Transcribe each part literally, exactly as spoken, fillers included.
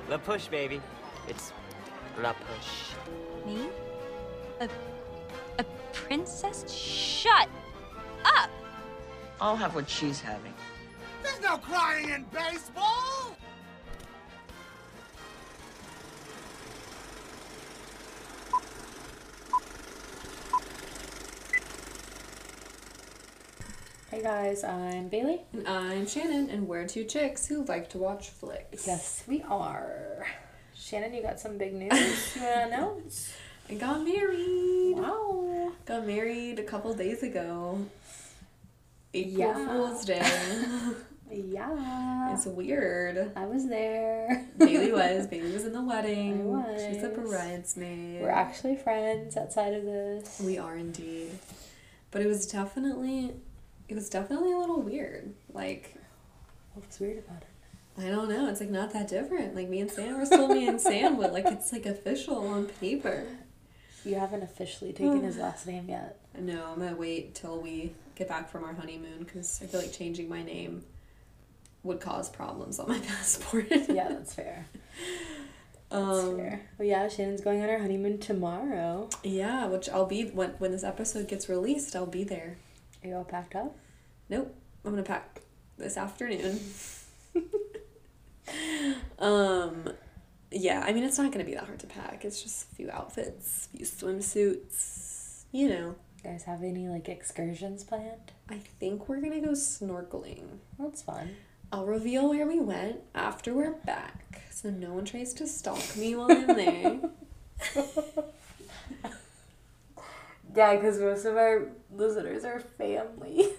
La Push, baby. It's La Push. Me? A, a princess? Shut up! I'll have what she's having. There's no crying in baseball! Hey guys, I'm Bailey. And I'm Shannon, and we're two chicks who like to watch flicks. Yes, we are. Shannon, you got some big news you want to announce? I got married. Wow. Got married a couple days ago. April Yeah. Fool's Day. Yeah. It's weird. I was there. Bailey was. Bailey was in the wedding. I was. She's a bridesmaid. We're actually friends outside of this. We are indeed. But it was definitely, it was definitely a little weird. Like, What was weird about it? I don't know. It's like not that different. Like me and Sam were still me and Sam, but like it's like official on paper. You haven't officially taken his last name yet. No, I'm gonna wait till we get back from our honeymoon because I feel like changing my name would cause problems on my passport. Yeah, that's fair. That's um, fair. Well, yeah, Shannon's going on her honeymoon tomorrow. Yeah, which I'll be when when this episode gets released. I'll be there. Are you all packed up? Nope, I'm gonna pack this afternoon. um, yeah, I mean it's not gonna be that hard to pack. It's just a few outfits, a few swimsuits. You know. You guys have any like excursions planned? I think we're gonna go snorkeling. That's fun. I'll reveal where we went after we're back, so no one tries to stalk me while I'm there. Yeah, because most of our listeners are family.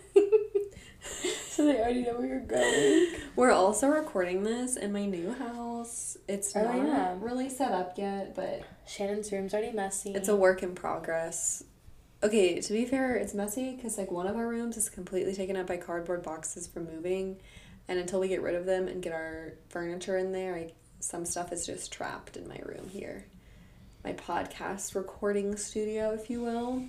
So they already know where you're going. We're also recording this in my new house. It's Oh, not yeah. really set up yet, but Shannon's room's already messy. it's a work in progress. Okay, to be fair, it's messy because like one of our rooms is completely taken up by cardboard boxes from moving, and until we get rid of them and get our furniture in there, like some stuff is just trapped in my room here. My podcast recording studio, if you will.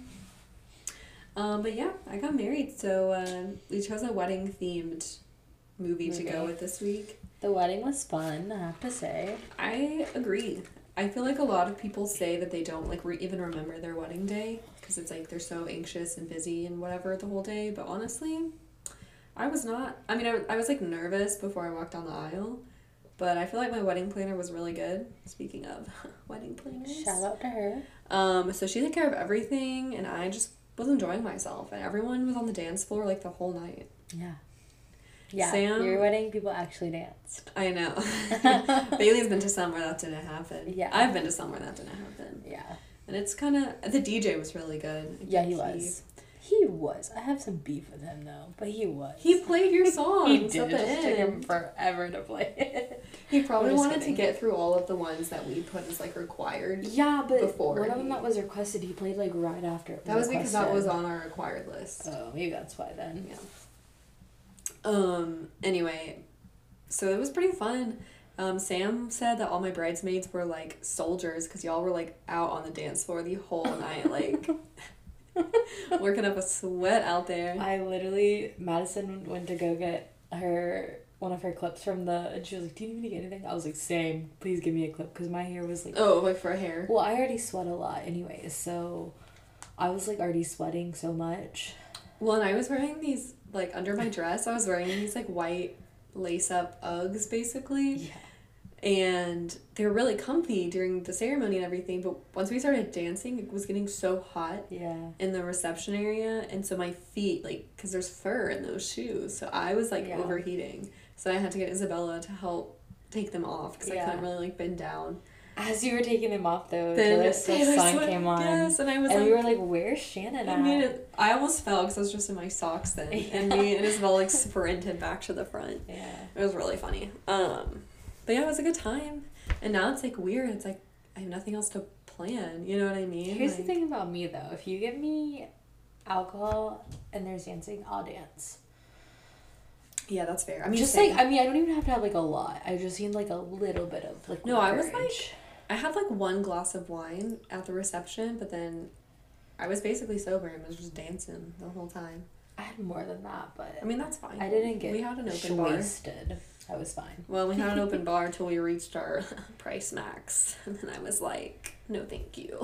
Um, but yeah, I got married, so uh, we chose a wedding themed movie, movie to go with this week. The wedding was fun, I have to say. I agree. I feel like a lot of people say that they don't like re- even remember their wedding day because it's like they're so anxious and busy and whatever the whole day. But honestly, I was not. I mean, I, I was like nervous before I walked down the aisle, but I feel like my wedding planner was really good. Speaking of wedding planners, Shout out to her. Um, so she took care of everything, and I just was enjoying myself, and everyone was on the dance floor like the whole night. Yeah. Yeah, Sam, your wedding, people actually danced. I know. Bailey's been to some where that didn't happen. Yeah. I've been to some where that didn't happen. Yeah. And it's kind of... The D J was really good. I Yeah, he think was. He was. I have some beef with him, though, but he was. He played your song. He did. At It the just took him end. forever to play it. He probably I'm just wanted kidding. to get through all of the ones that we put as, like, required. Yeah, but Before one of them he- that was requested, he played, like, right after it was That was because that was requested. on our required list. Oh, maybe that's why then. Yeah. Um, anyway, so it was pretty fun. Um, Sam said that all my bridesmaids were like soldiers because y'all were like out on the dance floor the whole night, like working up a sweat out there. I literally, Madison went to go get her, one of her clips from the, and she was like, do you need me to get anything? I was like, same, please give me a clip because my hair was like, Oh, like for hair. well, I already sweat a lot anyways, so I was like already sweating so much. Well, and I was wearing these, like under my dress, I was wearing these like white lace up Uggs basically. Yeah. And they were really comfy during the ceremony and everything, but once we started dancing, it was getting so hot Yeah. in the reception area, and so my feet, like, because there's fur in those shoes, so I was, like, Yeah. overheating. So I had to get Isabella to help take them off, because Yeah. I couldn't really, like, bend down. As you were taking them off, though, Then Taylor Swift's Taylor song Swift- came on. Yes, and I was and like... we were like, where's Shannon I at? mean, it, I almost fell, because I was just in my socks then, and me and Isabella, like, sprinted back to the front. Yeah. It was really funny. Um, but yeah, it was a good time. And now it's, like, weird. It's, like, I have nothing else to plan. You know what I mean? Here's like, the thing about me, though. If you give me alcohol and there's dancing, I'll dance. Yeah, that's fair. I mean, Just same. like, I mean, I don't even have to have like a lot. I just need like a little bit of like. No, I was like, I had like one glass of wine at the reception, but then I was basically sober and was just dancing the whole time. I had more than that, but I mean, that's fine. I didn't get We had an open bar. wasted. I was fine. Well, we had an open bar until we reached our price max, and then I was like, no, thank you.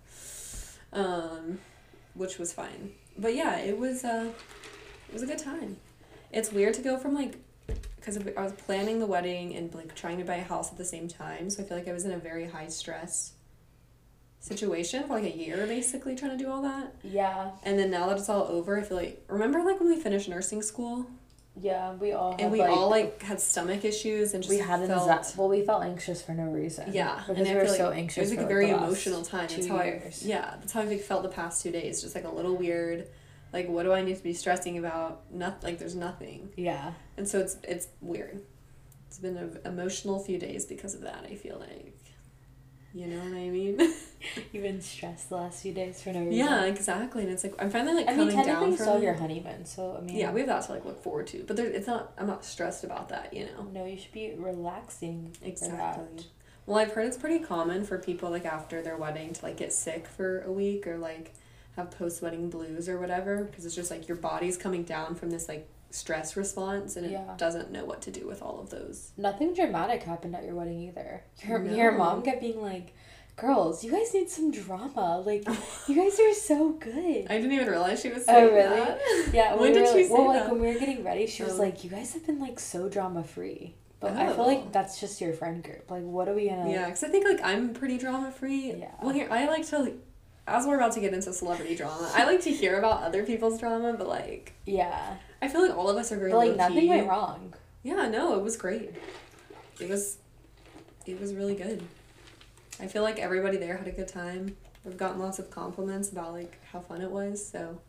um, which was fine. But yeah, it was uh, it was a good time. It's weird to go from like, because I was planning the wedding and like trying to buy a house at the same time, so I feel like I was in a very high stress situation for like a year basically trying to do all that. Yeah. And then now that it's all over, I feel like, remember like when we finished nursing school? Yeah, we all And had, we like, all like had stomach issues and just we had felt anxiety. Well, we felt anxious for no reason. yeah, because and we I were feel so like anxious. It was like for, a very the last emotional time. Two That's how years. I yeah, that's how I felt the past two days. Just like a little weird. Like, what do I need to be stressing about? Nothing. Like, there's nothing. Yeah. And so it's it's weird. It's been an emotional few days because of that. I feel like, you know what I mean? You've been stressed the last few days for no reason. Yeah, exactly. And it's like I'm finally like I mean, coming technically down you from still have it. your honeymoon, so I mean. Yeah, we have that to like look forward to. But there, it's not. I'm not stressed about that. You know. No, you should be relaxing. Exactly. Well, I've heard it's pretty common for people like after their wedding to like get sick for a week or like have post wedding blues or whatever, because it's just like your body's coming down from this like stress response and it Yeah. doesn't know what to do with all of those. Nothing dramatic happened at your wedding either. Your No. your mom kept being like, "Girls, you guys need some drama. Like, you guys are so good." I didn't even realize she was Oh, saying really? that. Yeah. When we did were, she like- say Well, like that? when we were getting ready, she was Oh. like, "You guys have been like so drama free." But I feel Oh. like that's just your friend group. Like, what are we gonna? Yeah, because I think like I'm pretty drama free. Yeah. Well, here I like to like, as we're about to get into celebrity drama, I like to hear about other people's drama, but like Yeah. I feel like all of us are very But like low nothing key. went wrong. Yeah, no, it was great. It was, it was really good. I feel like everybody there had a good time. We've gotten lots of compliments about like how fun it was. So,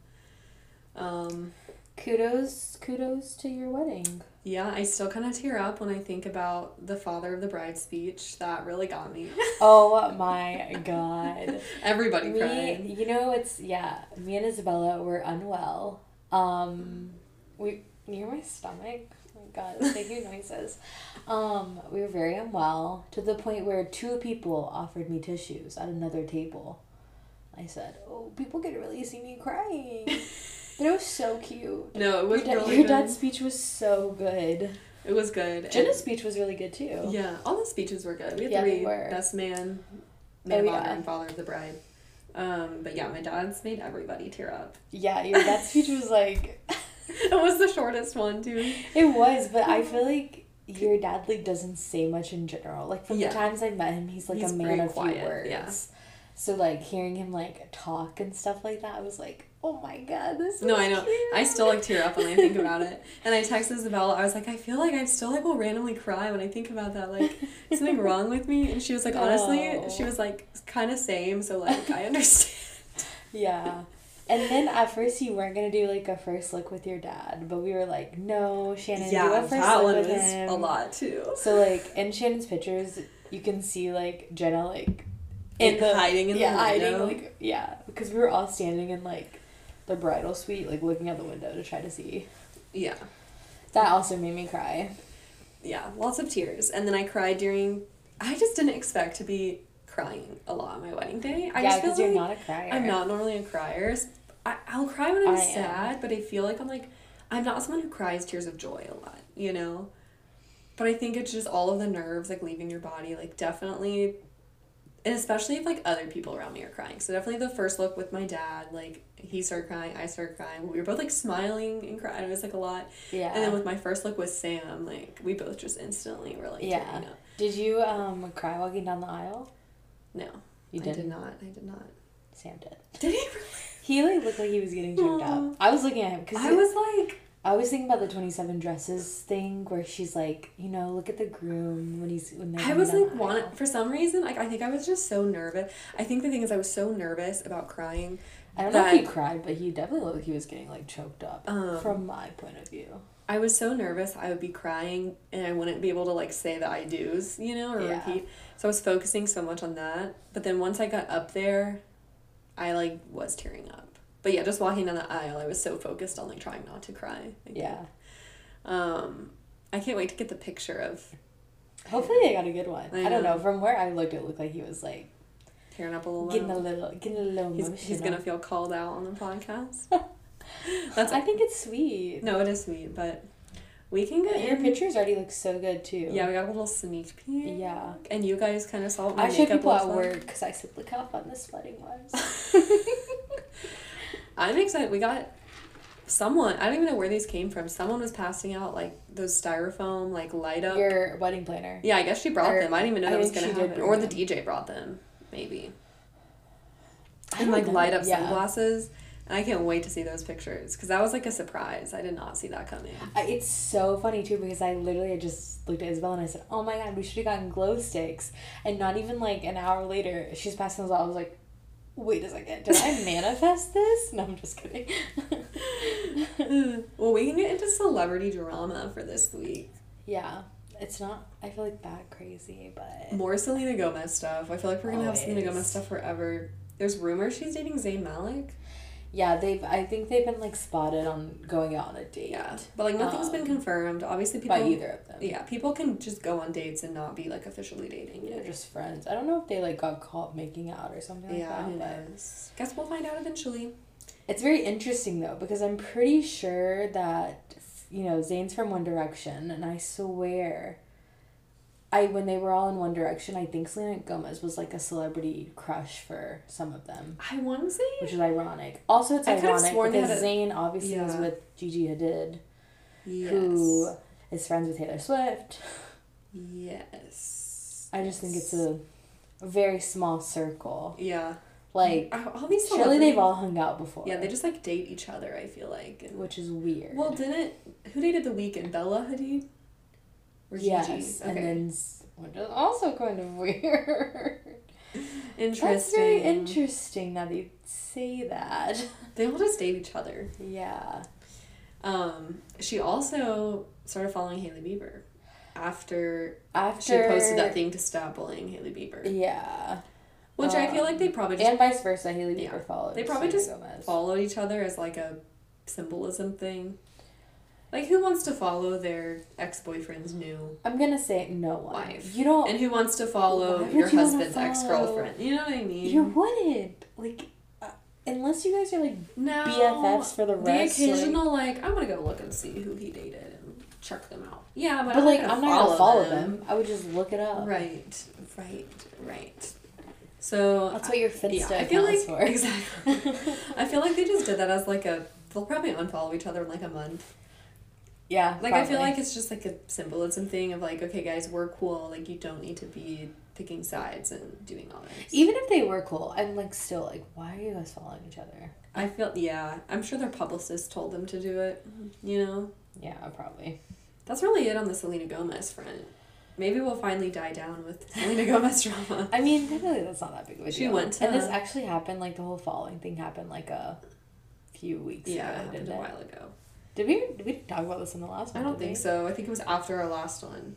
um, Kudos, kudos to your wedding. yeah, I still kind of tear up when I think about the father of the bride speech. That really got me. Oh my god. Everybody Me, cried. you know, it's yeah. Me and Isabella were unwell. Um, we near my stomach. Oh my god, it's making noises. Um, we were very unwell to the point where two people offered me tissues at another table. I said, "Oh, people can really see me crying." But it was so cute. No, it was your, da- really your good. dad's speech was so good. It was good. Jenna's And- speech was really good too. yeah, all the speeches were good. We had Yeah, they three: were. best man, man Oh, of yeah. honor, and father of the bride. Um, but yeah, my dad's made everybody tear up. Yeah, your dad's speech was like. It was the shortest one too. It was, but I feel like your dad like doesn't say much in general. Like from Yeah. the times I met him, he's like He's a man very of quiet, few words. yeah. So like hearing him like talk and stuff like that, I was like, oh my god, this is No, I know. cute. I still like tear up when I think about it. And I texted Isabella. I was like, I feel like I still like will randomly cry when I think about that. Like, is something wrong with me? And she was like, honestly, No. she was like, kind of same. So like, I understand. Yeah. And then at first you weren't gonna do like a first look with your dad, but we were like, no, Shannon, do a Yeah, first that look one with was him. a lot too. So like in Shannon's pictures, you can see like Jenna like In hiding in the yeah, hiding window. like yeah, because we were all standing in like the bridal suite, like looking out the window to try to see. Yeah, That also made me cry. yeah, lots of tears. And then I cried during. I just didn't expect to be crying a lot on my wedding day. I yeah, just feel because you're like not a crier. I'm not normally a crier. I, I'll cry when I'm I am. sad, but I feel like I'm like, I'm not someone who cries tears of joy a lot, you know? But I think it's just all of the nerves, like, leaving your body, like, definitely, and especially if, like, other people around me are crying. So definitely the first look with my dad, like, he started crying, I started crying. We were both, like, smiling and crying. It was, like, a lot. Yeah. And then with my first look with Sam, like, we both just instantly were, like, Yeah. tearing up. Did you um cry walking down the aisle? No. You I didn't? did not. I did not. Sam did. Did he really? He like looked like he was getting choked Aw. up. I was looking at him because I was, like... I was thinking about the twenty-seven dresses thing where she's like, you know, look at the groom when he's when they're I going was down like the want aisle. for some reason like I think I was just so nervous. I think the thing is I was so nervous about crying. I don't know if he that- cried, but he definitely looked like he was getting like choked up Um, from my point of view. I was so nervous I would be crying and I wouldn't be able to like say the I do's, you know, or Yeah. repeat. So I was focusing so much on that. But then once I got up there, I like was tearing up. But yeah, just walking down the aisle, I was so focused on like trying not to cry. I think. Yeah. Um, I can't wait to get the picture of Hopefully they got a good one. I I, don't know. know. From where I looked, it looked like he was like tearing up a little. getting a loud. little, getting a little He's, emotional. he's gonna feel called out on the podcast. That's I think it's sweet. No, it is sweet, but We can get Your in. pictures already look so good too. Yeah, we got a little sneak peek. Yeah. And you guys kind of saw what my I showed makeup people looks at like. work because I said, look how fun this sledding was. I'm excited. We got someone, I don't even know where these came from. Someone was passing out like those styrofoam, like light up. Your wedding planner. Yeah, I guess she brought Or- them. I didn't even know I that was think going to she did happen. bring Or the them. D J brought them, maybe. I And don't like know. light up Yeah. sunglasses. And I can't wait to see those pictures because that was like a surprise. I did not see that coming. I- It's so funny too because I literally had just looked at Isabel and I said, "Oh my god, we should have gotten glow sticks." And not even like an hour later, she's passing those out. I was like, "Wait a second, did I manifest this?" No, I'm just kidding. Well, we can get into celebrity drama for this week. Yeah, it's not. I feel like that crazy, but More Selena Gomez stuff. I feel like we're gonna have Selena Always. Gomez stuff forever. There's rumors she's dating Zayn Malik. yeah, they've. I think they've been like spotted on going out on a date. Yeah, but like nothing's been Um, confirmed. Obviously, people by either of them. Yeah, people can just go on dates and not be like officially dating. They're just friends. I don't know if they like got caught making out or something Yeah, like who that. But knows? Guess we'll find out eventually. it's very interesting though because I'm pretty sure that you know Zayn's from One Direction, and I swear, I when they were all in One Direction, I think Selena Gomez was like a celebrity crush for some of them, I want to say. which is ironic. Also, it's I could've ironic sworn they because had a- Zayn obviously was Yeah. with Gigi Hadid, Yes. who is friends with Taylor Swift. Yes. I just think it's a, a very small circle. Yeah. Like, all these surely celebrities- they've all hung out before. Yeah, they just like date each other. I feel like. And, which is weird. well, didn't who dated The Weeknd? Bella Hadid. Or Gigi? yes, and Okay. then s- which is also kind of weird. Interesting. That's very interesting. Now that you say that. They all just date each other. Yeah. Um, she also started following Hailey Bieber after After she posted that thing to stop bullying Hailey Bieber, Yeah. which I feel like they probably just And vice versa, Hailey Bieber Yeah. followed. they probably Selena just Gomez. followed each other as like a symbolism thing. Like, who wants to follow their ex-boyfriend's new I'm gonna say no one. wife? You don't. And who wants to follow Why would your you wanna husband's follow- ex-girlfriend? You know what I mean? You wouldn't like, uh, unless you guys are like no, B F Fs for the rest. The like- occasional, like, I'm gonna go look and see who he dated and check them out. Yeah, but, But I'm like, not I'm gonna not gonna follow them. them. I would just look it up. Right, right, right. So That's what your Finsta yeah, I feel account's like for. exactly. I feel like they just did that as like a. They'll probably unfollow each other in like a month. Yeah. Like I feel probably. like it's just like a symbolism thing of like, okay, guys, we're cool. Like you don't need to be picking sides and doing all this. even if they were cool, I'm like still like, why are you guys following each other? I feel yeah. I'm sure their publicist told them to do it. You know. Yeah, probably. That's really it on the Selena Gomez front. Maybe we'll finally die down with Selena Gomez drama. I mean, really, that's not that big of a She deal. went to- and this actually happened. Like the whole following thing happened like a few weeks Yeah, it ago. happened Didn't a it? while ago. Did we? Did we talk about this in the last I one? don't did think we? so. I think it was after our last one.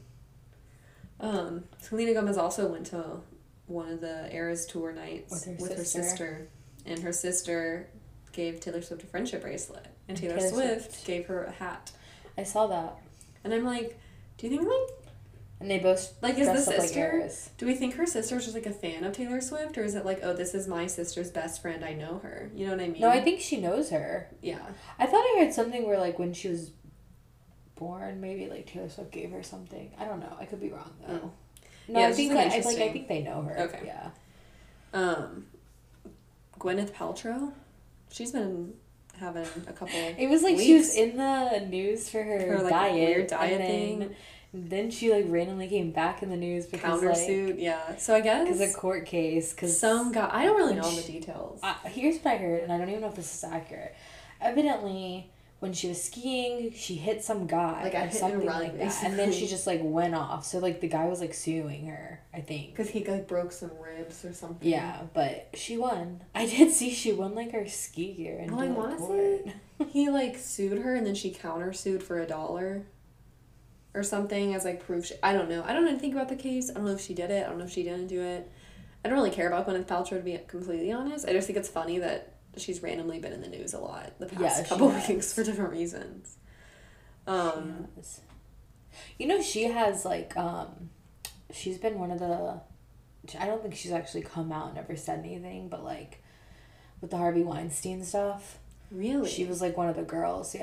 Um, Selena Gomez also went to one of the Eras tour nights With her her sister. sister, and her sister gave Taylor Swift a friendship bracelet, and And Taylor, Taylor Swift, Swift. gave her a hat. I saw that. And I'm like, do you think like And they both like is the dressed up like sister? Eras. do we think her sister's just like a fan of Taylor Swift, or is it like, oh, this is my sister's best friend, I know her? You know what I mean? No, I think she knows her. yeah. I thought I heard something where like when she was born, maybe like Taylor Swift gave her something. I don't know. I could be wrong though. Mm. No, Yeah, I it's think just, like, that, I, like I interesting. think they know her. Okay. Yeah. Um, Gwyneth Paltrow, she's been having a couple. It was like she was weeks. in the news for her, Her, like, diet, weird diet and then, thing. Then she like randomly came back in the news because countersuit, like yeah. So I guess because a court case. Because some guy, I don't really when know all the she- details. Uh, here's what I heard, and I don't even know if this is accurate. Evidently, when she was skiing, she hit some guy, Like a or hit and something run, like that, and then she basically. just like went off. So like the guy was like suing her, I think. Because he like broke some ribs or something. Yeah, but she won. I did see she won like her ski gear and Oh, I did wanna court. He like sued her and then she countersued for a dollar or something as like proof. She, I don't know. I don't know anything about the case. I don't know if she did it. I don't know if she didn't do it. I don't really care about Gwyneth Paltrow, to be completely honest. I just think it's funny that she's randomly been in the news a lot the past Yeah, she couple has. weeks for different reasons. Um, She has. You know, she has like um, she's been one of the. I don't think she's actually come out and ever said anything, but like, with the Harvey Weinstein stuff, really? she was like one of the girls. Yeah,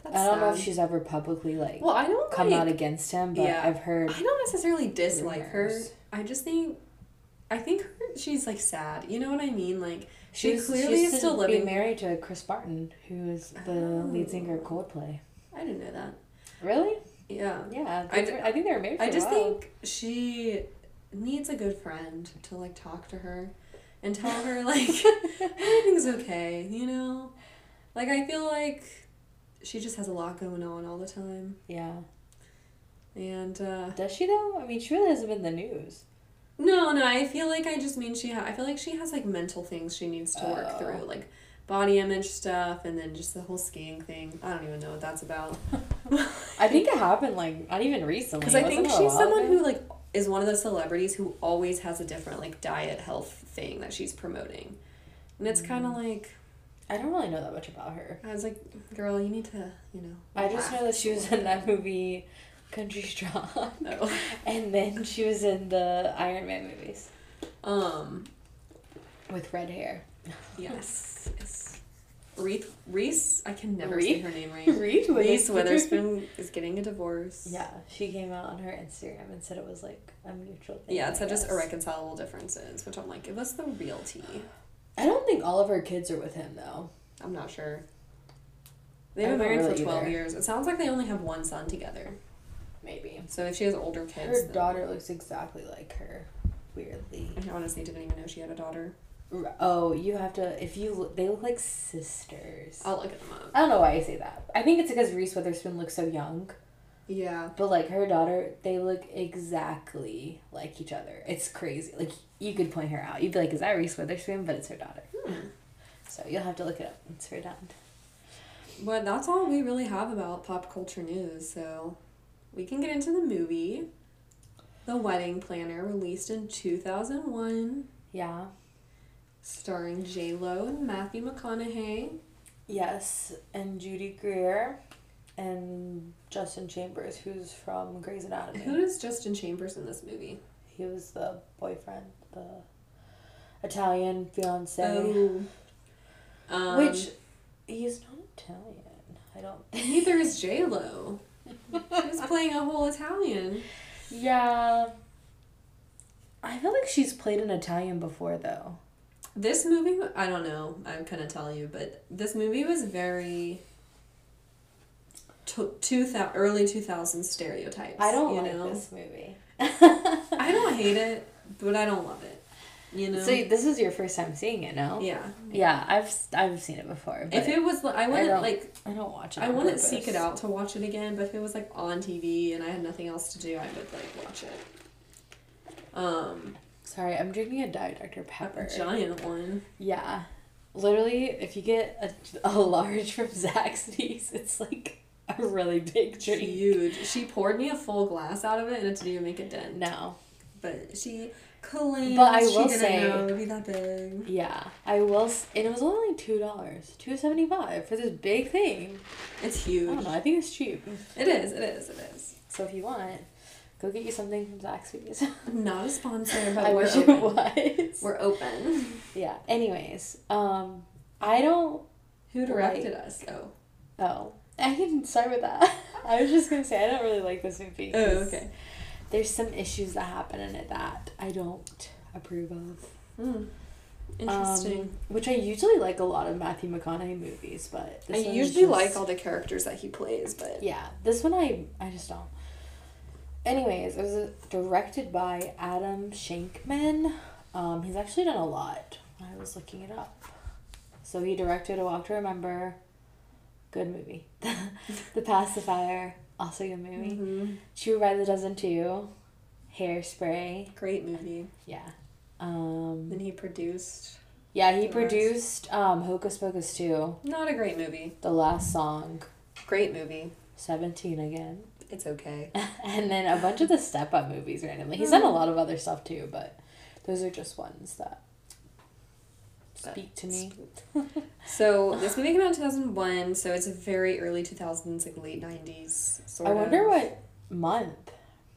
That's I don't know if sad. she's ever publicly like Well, I don't come like, out against him, but yeah. I've heard. I don't necessarily dislike rumors. her. I just think, I think her, she's like sad. You know what I mean? Like she She's clearly she's is still to living. Be married to Chris Martin, who is the Oh. lead singer of Coldplay. I didn't know that. Really? Yeah. Yeah, I I, d- I think they were married for I just a while. think she needs a good friend to like talk to her and tell her like everything's okay, you know? Like I feel like she just has a lot going on all the time. Yeah. And uh Does she though? I mean, she really hasn't been in the news. no, no, I feel like I just mean she ha- I feel like she has like mental things she needs to work Oh. through, like body image stuff and then just the whole skiing thing. I don't even know what that's about. I think it happened like not even recently. Because I Wasn't think it a she's while someone ago? who like is one of those celebrities who always has a different like diet health thing that she's promoting, and it's kind of Mm. like I don't really know that much about her. I was like, girl, you need to, you know. I just know that she was in that movie, Country Strong, No. and then she was in the Iron Man movies Um. with red hair. Yes. Yes. Reese. Reese. I can never Reese? say her name right. Reese Reese Witherspoon. Witherspoon is getting a divorce. Yeah, she came out on her Instagram and said it was like a mutual thing. Yeah, it I said just guess. irreconcilable differences, which I'm like, give us the real tea. I don't think all of her kids are with him though. I'm not sure. They've I been don't married really for twelve either. years. It sounds like they only have one son together. Maybe. So if she has older kids, Her then- daughter looks exactly like her. Weirdly. I honestly didn't even know she had a daughter. R- Oh, you have to. If you look, they look like sisters. I'll look them up. I don't know why I say that. I think it's because Reese Witherspoon looks so young, Yeah. but like her daughter, they look exactly like each other. It's crazy. Like you could point her out. You'd be like, "Is that Reese Witherspoon?" But it's her daughter. Hmm. So you'll have to look it up. It's her dad. But that's all we really have about pop culture news, so we can get into the movie. The Wedding Planner, released in two thousand one, Yeah. starring J-Lo and Matthew McConaughey. Yes, and Judy Greer, and Justin Chambers, who's from Grey's Anatomy. Who is Justin Chambers in this movie? He was the boyfriend, the Italian fiance. Oh. Um, Which, he's not Italian. I don't think. neither is J-Lo. She was playing a whole Italian. Yeah. I feel like she's played an Italian before, though. This movie, I don't know, I couldn't tell you, but this movie was very to, two thou- early two thousands stereotypes. I don't you like know? this movie. I don't hate it, but I don't love it. You know? So this is your first time seeing it, no? Yeah. Yeah, I've I've seen it before. But If it was, I I wouldn't don't, like, I don't watch it. I on wouldn't purpose. seek it out to watch it again, but if it was like on T V and I had nothing else to do, I would like watch it. Um, Sorry, I'm drinking a Diet Doctor Pepper. a giant one. Yeah. Literally, if you get a, a large from Zaxby's, it's like a really big drink. Huge. She poured me a full glass out of it and it didn't even make a dent. No. But she claims But I she will didn't say- know it would be that big. Yeah, I will. s- And it was only two dollars, two seventy five for this big thing. It's I huge. don't know. I think it's cheap. It is, it is, it is. So if you want, go get you something from Zaxby's. Not a sponsor, but I we're wish open. it was. We're open. Yeah. Anyways, um, I don't. Who directed us? Oh. Oh, I can start with that. I was just gonna say I don't really like this movie. Oh, 'cause okay. There's some issues that happen in it that I don't approve of. Hmm. Interesting. Um, which I usually like a lot of Matthew McConaughey movies, but I this one is usually just- like all the characters that he plays, but Yeah, this one I I just don't. Anyways, it was directed by Adam Shankman. Um, he's actually done a lot. I was looking it up. So he directed A Walk to Remember. Good movie. The Pacifier. Also a good movie. Mhm. True by the Dozen two. Hairspray. Great movie. Yeah. Um, Then he produced. yeah, he the rest. produced um, Hocus Pocus two. Not a great movie. The Last Song. Great movie. seventeen again. It's okay. And then a bunch of the Step Up movies randomly. He's done a lot of other stuff too, but those are just ones that speak to me. So this movie came out in two thousand one, so it's a very early two thousands, like late nineties sort I of. wonder what month.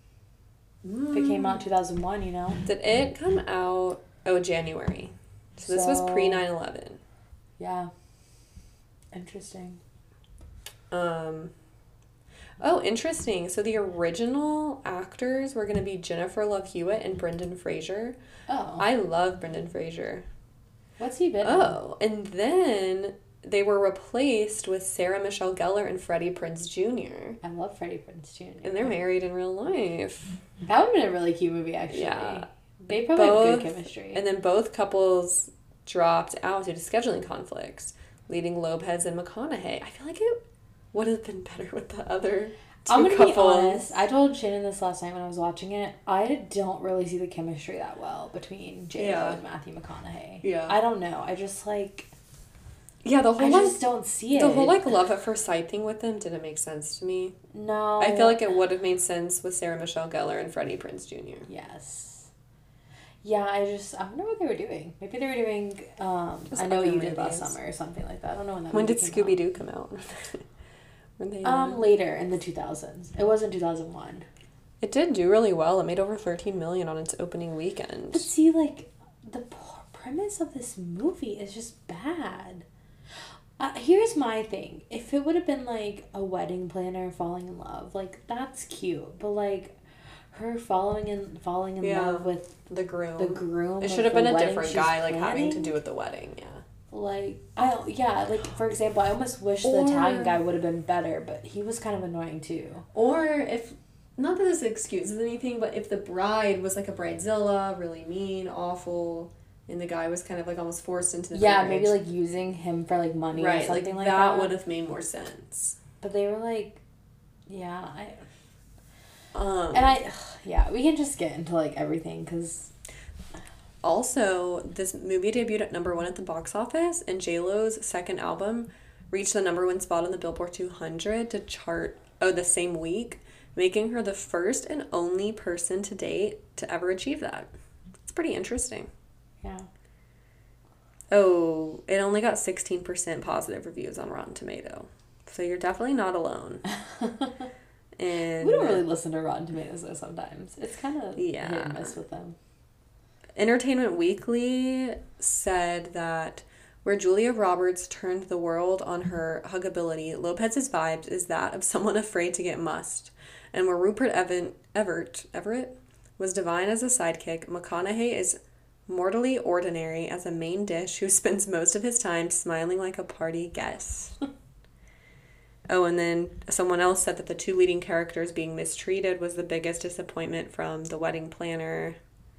Mm. If it came out two thousand one, you know? Did it come out? Oh, January. So this was So- pre nine eleven. Yeah. Interesting. Um, oh, interesting. So the original actors were going to be Jennifer Love Hewitt and Brendan Fraser. Oh. I love Brendan Fraser. What's he been in? Oh, and then they were replaced with Sarah Michelle Gellar and Freddie Prinze Junior I love Freddie Prinze Junior And they're married in real life. That would have been a really cute movie, actually. Yeah. They probably Both- have good chemistry. And then both couples dropped out due to scheduling conflicts, leading Lopez and McConaughey. I feel like it would have been better with the other two I'm gonna couples. be honest. I told Shannon this last night when I was watching it. I don't really see the chemistry that well between J Lo Yeah. and Matthew McConaughey. Yeah. I don't know. I just like. Yeah, the whole I like, just don't see it. the whole like love at first sight thing with them didn't make sense to me. No. I feel like it would have made sense with Sarah Michelle Gellar and Freddie Prinze Junior Yes. Yeah, I just I wonder what they were doing. Maybe they were doing. Um, Just I know what other you did last movies. summer or something like that. I don't know when that. When movie did came Scooby Doo come out? Were they, out. uh, Um, later in the two thousands. It wasn't two thousand one. it did do really well. It made over thirteen million on its opening weekend. But see, like, the p- premise of this movie is just bad. Uh, here's my thing. If it would have been, like, a wedding planner falling in love, like, that's cute. But, like, her following in falling in Yeah. love with The groom. the groom. It of should have the been a wedding different she's guy, like having to planning, do with the wedding. Yeah. Like, I yeah, like, for example, I almost wish Or- the Italian guy would have been better, but he was kind of annoying, too. Or if, not that this excuses anything, but if the bride was like a bridezilla, really mean, awful, and the guy was kind of like almost forced into the Yeah, marriage, maybe, like, using him for, like, money or right, like, something like, that, that. would have made more sense. But they were, like, yeah, I... Um, And I, yeah, we can just get into like everything because also, this movie debuted at number one at the box office, and J-Lo's second album reached the number one spot on the Billboard two hundred to chart, oh, the same week, making her the first and only person to date to ever achieve that. It's pretty interesting. yeah, Oh, it only got sixteen percent positive reviews on Rotten Tomato. So you're definitely not alone. And we don't really listen to Rotten Tomatoes though. Sometimes it's kind of Yeah. hit and miss with them. Entertainment Weekly said that where Julia Roberts turned the world on her huggability, Lopez's vibes is that of someone afraid to get mussed. And where Rupert Evan, Everett, Everett was divine as a sidekick, McConaughey is mortally ordinary as a main dish who spends most of his time smiling like a party guest. Oh, and then someone else said that the two leading characters being mistreated was the biggest disappointment from the wedding planner.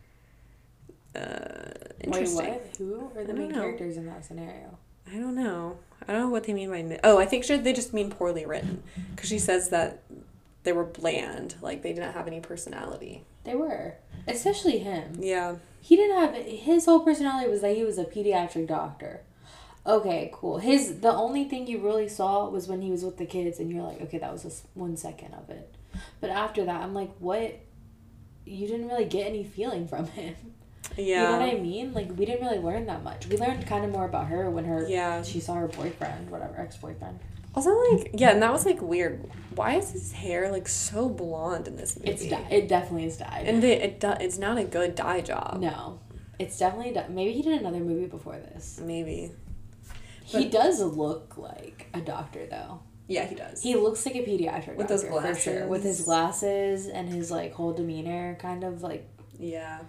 Uh, interesting. Wait, what? Who are the I main don't know. characters in that scenario? I don't know. I don't know what they mean by... Mi- oh, I think should they just mean poorly written. Because she says that they were bland. Like, they didn't have any personality. They were, especially him. Yeah. He didn't have his whole personality was that he was a pediatric doctor. Okay, cool. His the only thing you really saw was when he was with the kids, and you're like, okay, that was just one second of it. But after that, I'm like, what? You didn't really get any feeling from him. Yeah. You know what I mean? Like, we didn't really learn that much. We learned kind of more about her when her Yeah. she saw her boyfriend, whatever, ex-boyfriend. Also, like, yeah, and that was, like, weird. Why is his hair, like, so blonde in this movie? It's di- it definitely is dyed. And the, it do- it's not a good dye job. No, it's definitely di- maybe he did another movie before this. Maybe. He But- does look like a doctor though. Yeah, he does. He looks like a pediatric With doctor those for sure. With his glasses. glasses and his like whole demeanor, kind of like Yeah.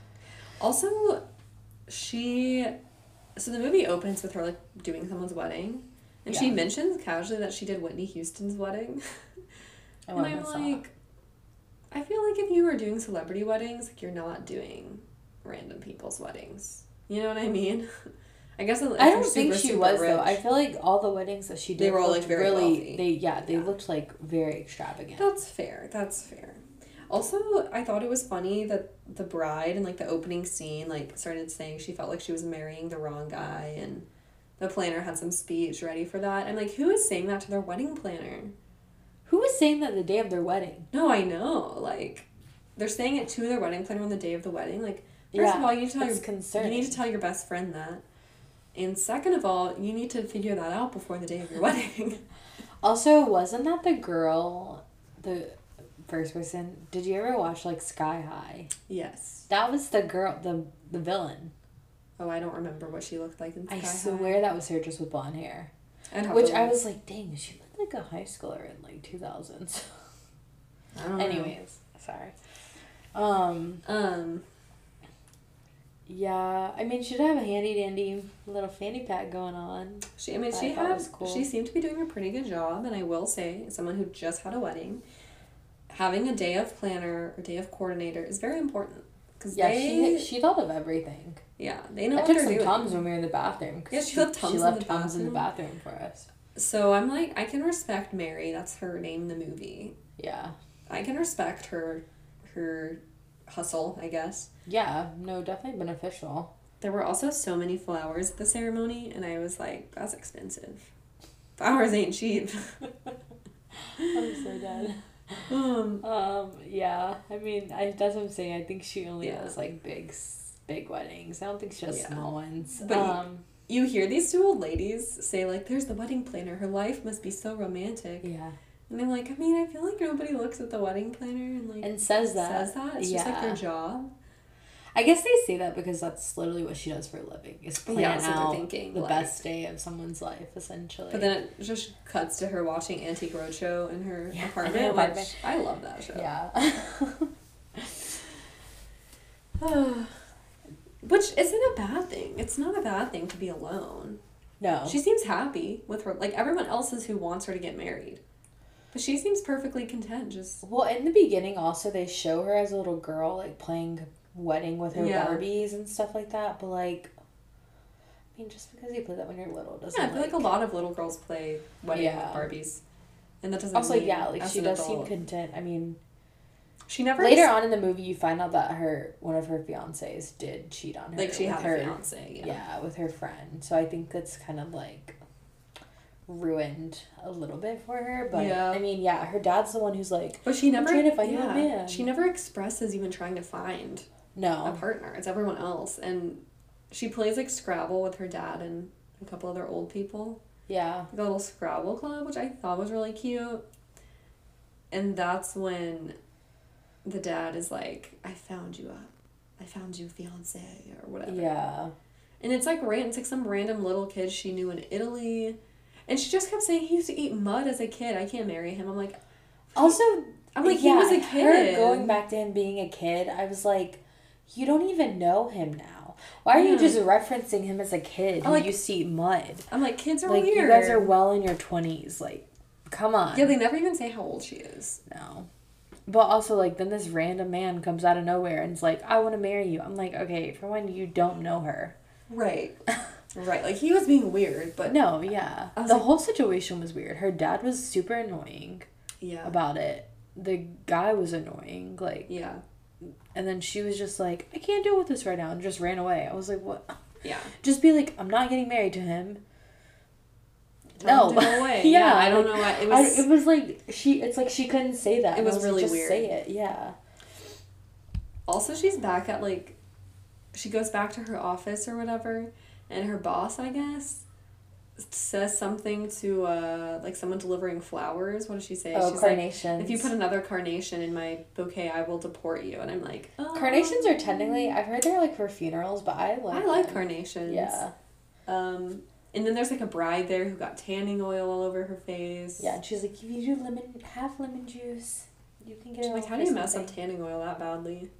Also, she... So the movie opens with her, like, doing someone's wedding. And she Yeah. mentions casually that she did Whitney Houston's wedding. oh, And I I'm missed like, I feel like if you were doing celebrity weddings, like, you're not doing random people's weddings. You know what I mean? I guess if that. I you're don't think super, she super was rich, though. I feel like all the weddings that she did They were all, looked like, very really wealthy. they yeah, they Yeah. looked like very extravagant. That's fair. That's fair. Also, I thought it was funny that the bride in, like, the opening scene, like, started saying she felt like she was marrying the wrong guy, and the planner had some speech ready for that. And, like, who is saying that to their wedding planner? Who was saying that the day of their wedding? No, I know. Like, they're saying it to their wedding planner on the day of the wedding. Like, first Yeah, of all, you need to tell it's your concerning. you need to tell your best friend that. And second of all, you need to figure that out before the day of your wedding. Also, wasn't that the girl, the first person? Did you ever watch like Sky High? Yes. That was the girl, the the villain. Oh, I don't remember what she looked like in Sky I High. swear that was her just with blonde hair. I'd have Which to I look. was like, dang, she looked like a high schooler in like two thousands. I don't know. Anyways, sorry. Um, Um, yeah, I mean, she did have a handy dandy little fanny pack going on. she, I mean, I she thought it had, was cool. she seemed to be doing a pretty good job, and I will say, as someone who just had a wedding, having a day of planner or day of coordinator is very important. Cause Yeah, they, she she thought of everything. yeah, they know I what took they're some doing. Tums when we were in the bathroom. 'Cause Yeah, she left Tums she in left the Tums in the bathroom. bathroom for us. So I'm like, I can respect Mary. That's her name in the movie. Yeah. I can respect her, her hustle, I guess. Yeah, no, definitely beneficial. There were also so many flowers at the ceremony, and I was like, that's expensive. Flowers ain't cheap. I'm so dead. um, Um, yeah, I mean, I that's what I'm saying. I think she only Yeah. does like big, s- big weddings. I don't think she does Yeah. small ones. But you- um, you hear these two old ladies say, like, there's the wedding planner. Her life must be so romantic. yeah, And I'm like, I mean, I feel like nobody looks at the wedding planner and, like, and says that. says that. It's just, like, Yeah. their job. I guess they say that because that's literally what she does for a living. Is plan Yeah, that's what they're out thinking, the like- best day of someone's life, essentially. But then it just cuts to her watching Antique Roadshow in her Yeah, apartment, in her which apartment. I love that show. yeah. Which isn't a bad thing. It's not a bad thing to be alone. No. She seems happy with her. Like, everyone else is who wants her to get married. But she seems perfectly content, just... Well, in the beginning, also, they show her as a little girl, like, playing wedding with her Yeah. Barbies and stuff like that. But, like, I mean, just because you play that when you're little doesn't, Yeah, I feel like, a lot of little girls play wedding Yeah. with Barbies. And that doesn't Also, mean yeah, like, as she an does seem adult. content. I mean, She never... later ex- on in the movie, you find out that her one of her fiancés did cheat on her. Like, she with had her, a fiance, yeah. Yeah, with her friend. So I think that's kind of, like, ruined a little bit for her. But, Yeah. I mean, yeah, her dad's the one who's like, But she never... trying to find you a yeah, man. She never expresses even trying to find a no. partner. It's everyone else. And she plays, like, Scrabble with her dad and a couple other old people. Yeah. Like a little Scrabble club, which I thought was really cute. And that's when the dad is like, I found you a, I found you a fiance or whatever. Yeah. And it's like ran, it's like some random little kid she knew in Italy. And she just kept saying he used to eat mud as a kid. I can't marry him. I'm like, Also, I'm like, yeah, he was a kid. Her going back to him being a kid, I was like, you don't even know him now. Why are you Yeah. just referencing him as a kid who like- used to eat mud? I'm like, kids are Like, weird. you guys are well in your twenties. Like, come on. Yeah, they never even say how old she is. No. But also, like, then this random man comes out of nowhere and is like, I want to marry you. I'm like, okay, for one, you don't know her. Right. Right. Like, he was being weird, but No, yeah. I was The like- whole situation was weird. Her dad was super annoying yeah. about it. The guy was annoying. Like, Yeah. and then she was just like, I can't deal with this right now, and just ran away. I was like, what? Yeah. Just be like, I'm not getting married to him. Tell No. him to go away. Yeah, yeah. I don't like, know why. It I, was. it was like she. It's like she couldn't say that. It And I was like, really just weird. Say it, yeah. Also, she's back at, like, she goes back to her office or whatever, and her boss, I guess, says something to, uh, like, someone delivering flowers. What does she say? Oh, She's carnations. like, if you put another carnation in my bouquet, I will deport you. And I'm like, oh. Carnations are technically, I've heard they're like for funerals, but I like. I like them. carnations. Yeah. Um, and then there's, like, a bride there who got tanning oil all over her face. Yeah, and she's like, if you do lemon, half lemon juice, you can get it. She's like, all how for do you mess up something." tanning oil that badly?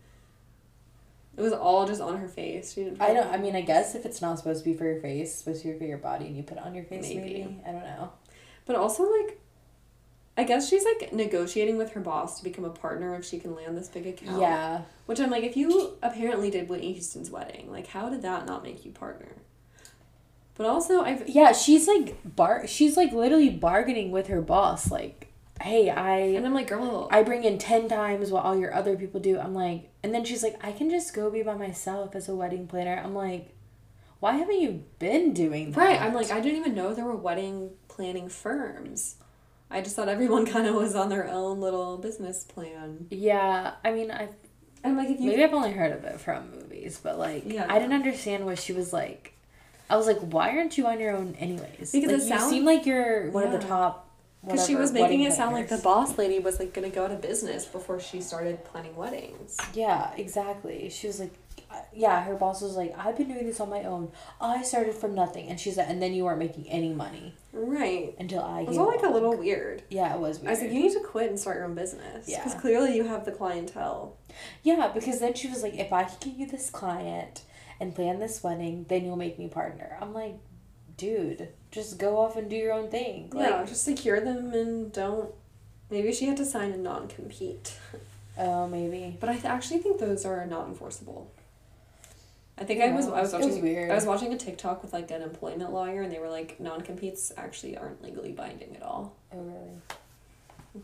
It was all just on her face. She didn't. I don't. I mean, I guess if it's not supposed to be for your face, it's supposed to be for your body, and you put it on your face, Maybe. maybe. I don't know. But also, like, I guess she's, like, negotiating with her boss to become a partner if she can land this big account. Yeah. Which I'm like, if you apparently did Whitney Houston's wedding, like, how did that not make you partner? But also, I've... Yeah, she's like bar. She's like literally bargaining with her boss. Like, hey, I. And I'm like, girl... I bring in ten times what all your other people do. I'm like, and then she's like, I can just go be by myself as a wedding planner. I'm like, why haven't you been doing that? Right, I'm like, I didn't even know there were wedding planning firms. I just thought everyone kind of was on their own little business plan. Yeah, I mean, I I'm like, if you... maybe I've only heard of it from movies, but like, Yeah. I didn't understand what she was like. I was like, why aren't you on your own anyways? Because like, it sound- you seem like you're one of the Yeah. top. Because she whatever, was making wedding it sound like the planners. boss lady was, like, going to go out of business before she started planning weddings. Yeah, exactly. She was like, I- yeah, her boss was like, I've been doing this on my own. I started from nothing. And she's like, and then you weren't making any money Right. until I It was came all like a along." little weird. Yeah, it was weird. I was like, you need to quit and start your own business. Yeah. Because clearly you have the clientele. Yeah, because then she was like, if I can get you this client and plan this wedding, then you'll make me partner. I'm like, dude, just go off and do your own thing. Like, Yeah, just secure them and don't. Maybe she had to sign a non compete. oh, maybe. But I th- actually think those are not enforceable. I think Who I was I was knows? It was watching weird. I was watching a TikTok with like an employment lawyer and they were like non competes actually aren't legally binding at all. Oh, really?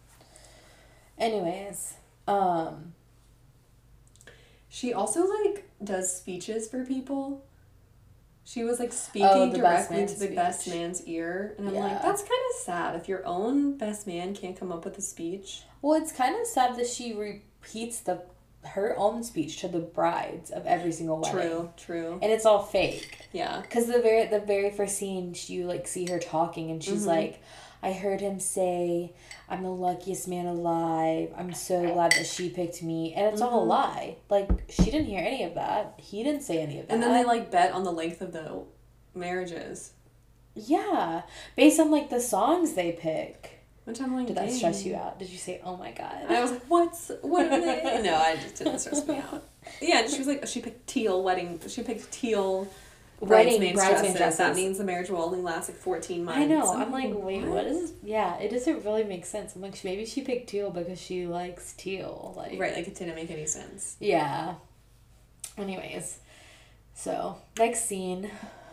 Anyways, um, She also like does speeches for people. She was like speaking Oh, the best directly man to the best speech. man's ear, and I'm Yeah. like, that's kind of sad. If your own best man can't come up with a speech, well, it's kind of sad that she repeats the her own speech to the brides of every single wedding. true, true, And it's all fake. yeah, Because the very the very first scene, you like see her talking, and she's Mhm. like, "I heard him say, I'm the luckiest man alive. I'm so glad that she picked me." And it's all a Mhm. lie. Like, she didn't hear any of that. He didn't say any of that. and then they like bet on the length of the marriages, yeah, based on like the songs they pick. which I'm like, Did that dang. stress you out? Did you say, "Oh my god"? I was like, what's what are they? No, I just didn't stress me out. Yeah, and she was like, she picked teal wedding. She picked teal. Wedding Bridesmaid bridesmaid dresses. That dresses. means the marriage will only last like fourteen months. I know. And I'm like, wait, what is? Yeah, it doesn't really make sense. I'm like, maybe she picked teal because she likes teal. Like, Right, like it didn't make any sense. yeah. Anyways, so next scene.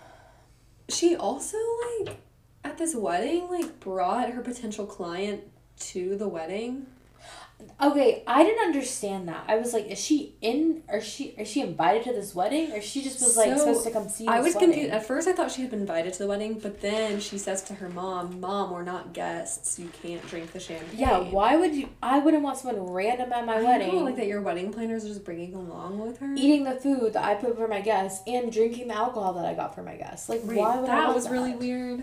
She also like at this wedding like brought her potential client to the wedding. Okay, I didn't understand that. I was like, is she in? Or she is she invited to this wedding, or she just was like So, supposed to come see? I this was wedding? confused. At first I thought she had been invited to the wedding, but then she says to her mom, "Mom, we're not guests. You can't drink the champagne." Yeah, why would you? I wouldn't want someone random at my I wedding. know, like that your wedding planners are just bringing along with her. Eating the food that I put for my guests and drinking the alcohol that I got for my guests. Like, Right, why would I that want was that? really weird.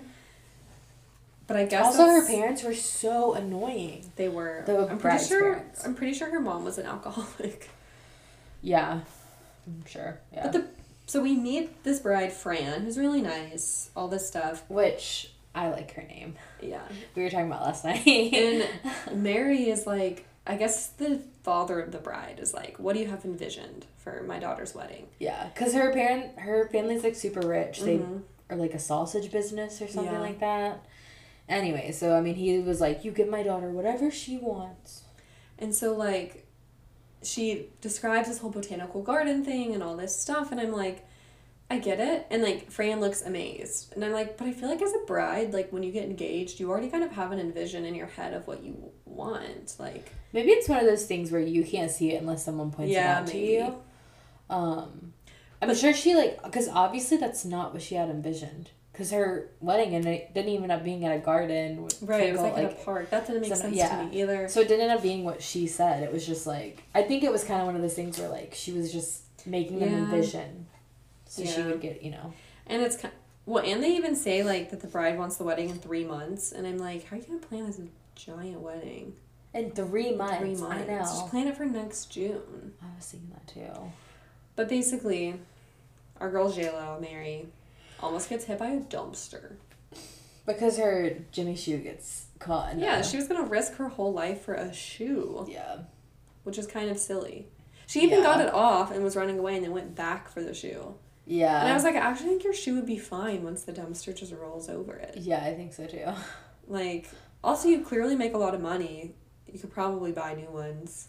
But I guess Also, her that's- parents were so annoying. They were. The I'm pretty bride's sure. parents. I'm pretty sure her mom was an alcoholic. Yeah, I'm sure. Yeah. But the so we meet this bride Fran, who's really nice. All this stuff. Which I like her name. Yeah. We were talking about last night. And Mary is like, I guess the father of the bride is like, what do you have envisioned for my daughter's wedding? yeah, because her parent, her family's like super rich. They Mhm. are like a sausage business or something Yeah. like that. Anyway, so I mean, he was like, "You give my daughter whatever she wants." And so like, she describes this whole botanical garden thing and all this stuff, and I'm like, I get it. And like Fran looks amazed, and I'm like, but I feel like as a bride, like when you get engaged, you already kind of have an envision in your head of what you want, like. Maybe it's one of those things where you can't see it unless someone points Yeah, it out maybe. to you. Um, I'm sure she like, because obviously that's not what she had envisioned. Because her wedding and it didn't even end up being at a garden. with Right, it was twinkle, like, in a park. That didn't make so- sense yeah. to me either. So it didn't end up being what she said. It was just like, I think it was kind of one of those things where like she was just making them Yeah. envision, so she Yeah. would get, you know. And it's kind well, and they even say like that the bride wants the wedding in three months, and I'm like, how are you gonna plan this giant wedding? In three months. Three months. I know. Just plan it for next June. I was thinking that too. But basically, our girl JLo, Mary, almost gets hit by a dumpster. Because her Jimmy Choo gets caught in Yeah, a- she was gonna risk her whole life for a shoe, Yeah. which is kind of silly. She even Yeah. got it off and was running away, and then went back for the shoe. Yeah. And I was like, I actually think your shoe would be fine once the dumpster just rolls over it. Yeah, I think so too. Like, also, you clearly make a lot of money. You could probably buy new ones.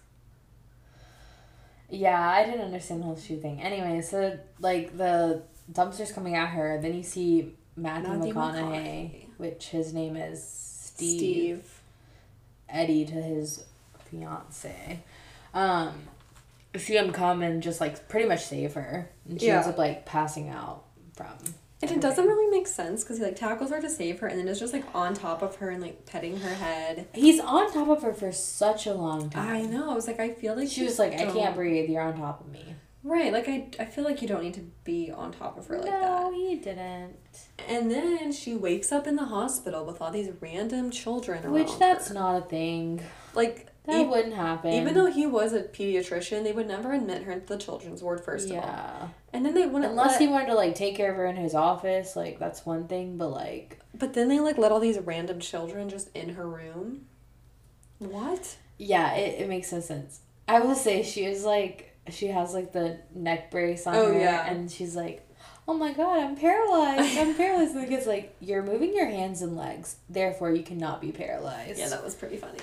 Yeah, I didn't understand the whole shoe thing. Anyway, so like the dumpster's coming at her, then you see Matthew, Matthew McConaughey, McConaughey. which his name is Steve, Steve. Eddie to his fiance. Um, you see him come and just like pretty much save her, and she Yeah. ends up like passing out from. And it doesn't really make sense because he like tackles her to save her and then is just like on top of her and like petting her head. He's on top of her for such a long time. I know. I was like, I feel like She you was like, "I don't- can't breathe. You're on top of me." Right, like I, I feel like you don't need to be on top of her like no, that. he didn't. And then she wakes up in the hospital with all these random children around Which that's her. not a thing. Like, That e- wouldn't happen. even though he was a pediatrician, they would never admit her into the children's ward, first of all. yeah. And then they wouldn't Unless let, he wanted to like take care of her in his office, like that's one thing, but like But then they like let all these random children just in her room. What? yeah, it, it makes no sense. I will say she is like she has like the neck brace on Oh, her yeah. and she's like, oh my god, I'm paralyzed. I'm paralyzed. And the kid's like, you're moving your hands and legs, therefore you cannot be paralyzed. Yeah, that was pretty funny.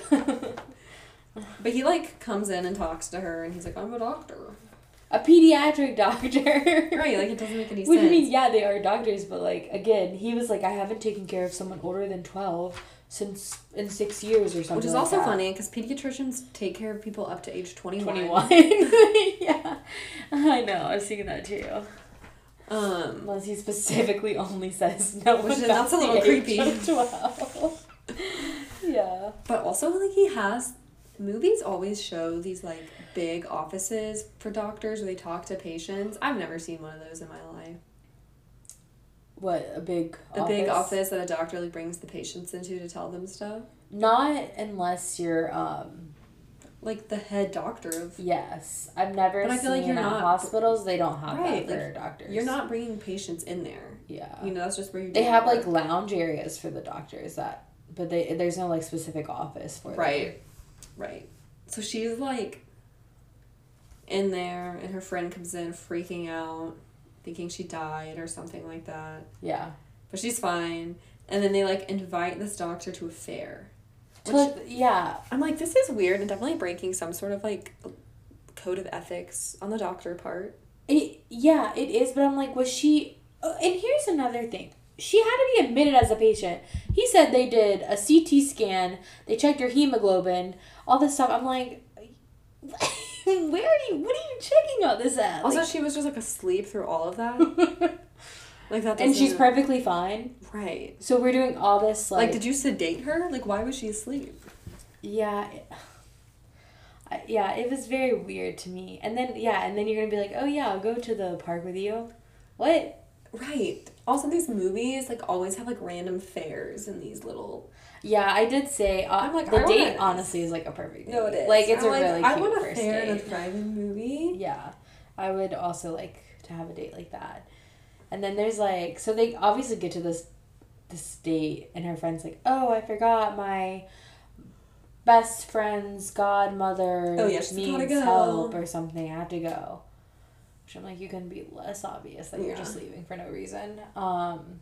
But he like comes in and talks to her, and he's like, "I'm a doctor." A pediatric doctor. Right, like it doesn't make any What do sense. you mean? Yeah, they are doctors, but like again, he was like, I haven't taken care of someone older than twelve since in six years or something. Which is like also that. funny because pediatricians take care of people up to age twenty-one. Twenty-one. Yeah, I know. I was seeing that too. Um, Unless he specifically only says no. Which is- past that's a little the age creepy. of twelve. Yeah. but also like he has movies always show these like big offices for doctors where they talk to patients. I've never seen one of those in my life. What a big A office. big office that a doctor like brings the patients into to tell them stuff. Not unless you're um. Like the head doctor of. Yes, I've never But I seen feel like you're at not- hospitals. They don't have Right, that for like, doctors. You're not bringing patients in there. Yeah. You know, that's just where you. They have like lounge areas for the doctors that, but they there's no like specific office for them. Right. Right. So she's like in there, and her friend comes in freaking out, thinking she died or something like that. Yeah. But she's fine. And then they like invite this doctor to a fair. To, like, yeah. I'm like, this is weird and definitely breaking some sort of like code of ethics on the doctor part. It, yeah, it is, but I'm like, was she... Uh, and here's another thing. She had to be admitted as a patient. He said they did a C T scan, they checked her hemoglobin, all this stuff. I'm like, where are you... What are you checking all this at? Also, Like, she was just like asleep through all of that. Like that and she's doesn't- perfectly fine. Right. So we're doing all this, like... Like, did you sedate her? Like, why was she asleep? Yeah. It, I- yeah, it was very weird to me. And then, yeah, and then you're going to be like, oh, yeah, I'll go to the park with you. What? Right. Also, these movies, like, always have, like, random fairs and these little... Yeah, I did say, uh, I'm like, the I date, wanna- honestly, is, like, a perfect movie. No, it is. Like, it's I'm a like, really I cute want a first fair and a date. thriving movie. Yeah. I would also like to have a date like that. And then there's, like, so they obviously get to this, this date, and her friend's like, oh, I forgot my... best friend's godmother Oh, yeah, she's gotta needs go. help or something. I have to go. Which I'm like, you can be less obvious that you're Yeah. just leaving for no reason. Um,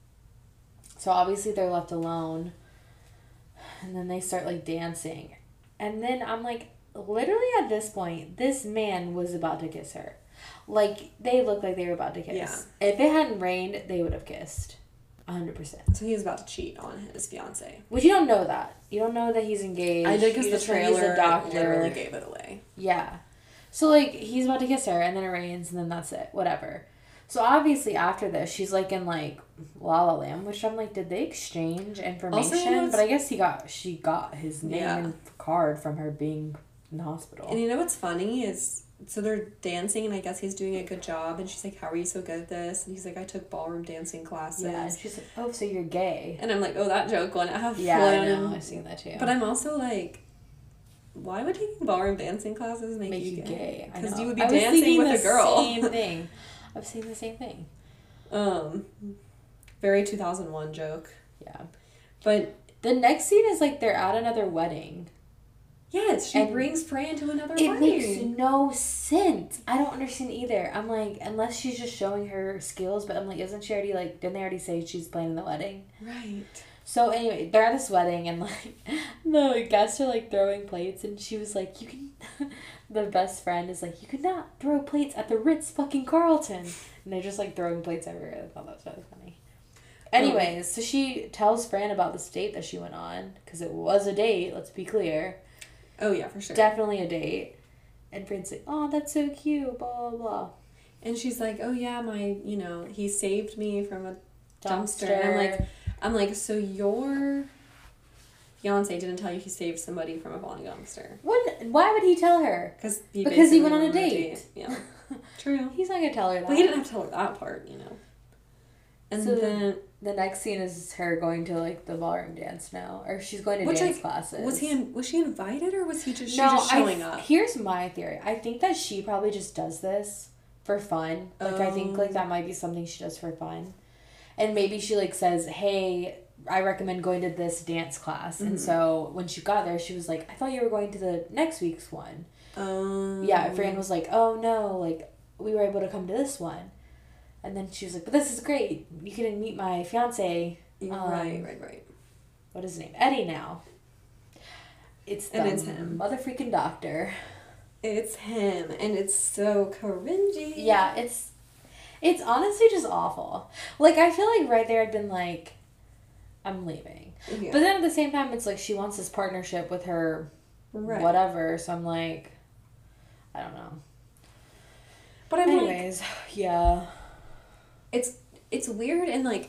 so obviously they're left alone. And then they start like dancing. And then I'm like, literally at this point, this man was about to kiss her. Like, they looked like they were about to kiss. Yeah. If it hadn't rained, they would have kissed. one hundred percent. So he's about to cheat on his fiance. Which you don't know that. You don't know that he's engaged. I did because You the just know he's trailer a doctor. literally gave it away. Yeah. So, like, he's about to kiss her, and then it rains, and then that's it. Whatever. So, obviously, after this, she's, like, in, like, La La Land, which I'm like, did they exchange information? Also, you know, but I guess he got, she got his name Yeah. and card from her being in the hospital. And you know what's funny is, so they're dancing, and I guess he's doing a good job, and she's like, how are you so good at this? And he's like, I took ballroom dancing classes. Yeah, and she's like, oh, so you're gay. And I'm like, oh, that joke went out. Yeah, I flown. know. I've seen that, too. But I'm also like, why would taking ballroom dancing classes make, Make you you gay? gay. I Because know. you would be I was dancing thinking with the a girl. same thing. I was saying the same thing. Um, very two thousand one joke. Yeah. But The next scene is, like, they're at another wedding. yes, she And brings Fran to another It wedding. makes no sense. I don't understand either. I'm like, unless she's just showing her skills, but I'm like, isn't she already, like, didn't they already say she's planning the wedding? Right. So anyway, they're at this wedding, and, like, the guests are, like, throwing plates, and she was like, you can, the best friend is like, you could not throw plates at the Ritz fucking Carlton. And they're just, like, throwing plates everywhere. I thought that was really funny. Anyways, so she tells Fran about this date that she went on, because it was a date, let's be clear. Oh, yeah, for sure. Definitely a date. And Fran's like, oh, that's so cute, blah, blah, blah. And she's like, oh, yeah, my, you know, he saved me from a dumpster. Dumpster. And I'm like, I'm like, so your fiance didn't tell you he saved somebody from a falling dumpster? When, why would he tell her? Cause he Because he basically went on a date. Yeah. True. He's not gonna tell her that. But he didn't have to tell her that part, you know. And So then the next scene is her going to like the ballroom dance now, or she's going to Which, dance like, classes. was he in, was she invited or was he just she no, just showing I, up? Here's my theory. I think that she probably just does this for fun. Like I think like that might be something she does for fun, and maybe she like says, "Hey, I recommend going to this dance class." Mm-hmm. And so when she got there, she was like, "I thought you were going to the next week's one." Um. Yeah, Fran was like, "Oh no, like we were able to come to this one," and then she was like, "But this is great. You can meet my fiance." Um, right, right, right. What is his name? Eddie now. It's the And it's him. mother freaking doctor. It's him, and it's so cringy. Yeah, it's it's honestly just awful. Like I feel like right there I'd been like, I'm leaving. Yeah. But then at the same time it's like she wants this partnership with her Right. whatever, so I'm like, I don't know. But I'm Anyways, like, yeah. it's it's weird and like,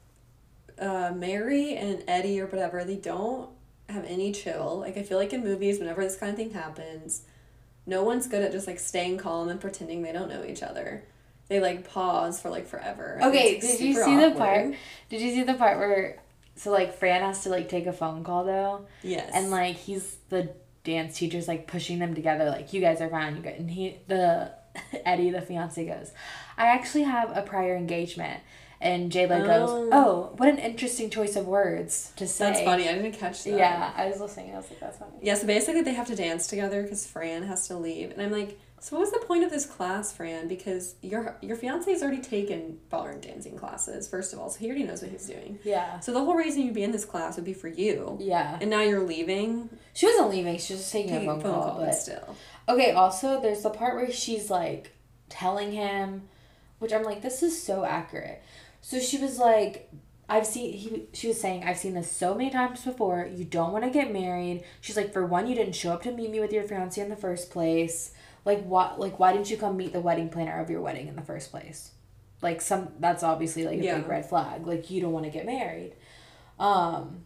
uh, Mary and Eddie or whatever, they don't have any chill. Like I feel like in movies, whenever this kind of thing happens, no one's good at just like staying calm and pretending they don't know each other. They like pause for like forever. and Okay, it's, like, did you super see the awkward. part? Did you see the part where so like Fran has to like take a phone call though? Yes. And like he's the dance teacher's like pushing them together, like you guys are fine, you guys, and he the Eddie the fiance goes, I actually have a prior engagement, and J-Lo goes, Oh. oh, what an interesting choice of words to say. That's funny. I didn't catch that. Yeah, I was listening. I was like, that's funny. Yeah, so basically they have to dance together because Fran has to leave. And I'm like, so what was the point of this class, Fran? Because your your fiance has already taken ballroom dancing classes, first of all, so he already knows what he's doing. Yeah. So the whole reason you'd be in this class would be for you. Yeah. And now you're leaving. She wasn't leaving. She was just taking, Taking a phone, call. but But still. okay, also there's the part where she's like telling him, which I'm like, this is so accurate. So she was like, I've seen, he, she was saying, I've seen this so many times before. You don't want to get married. She's like, for one, you didn't show up to meet me with your fiance in the first place. Like, what, like, why didn't you come meet the wedding planner of your wedding in the first place? Like, some, that's obviously like a Yeah. big red flag. Like, you don't want to get married. Um,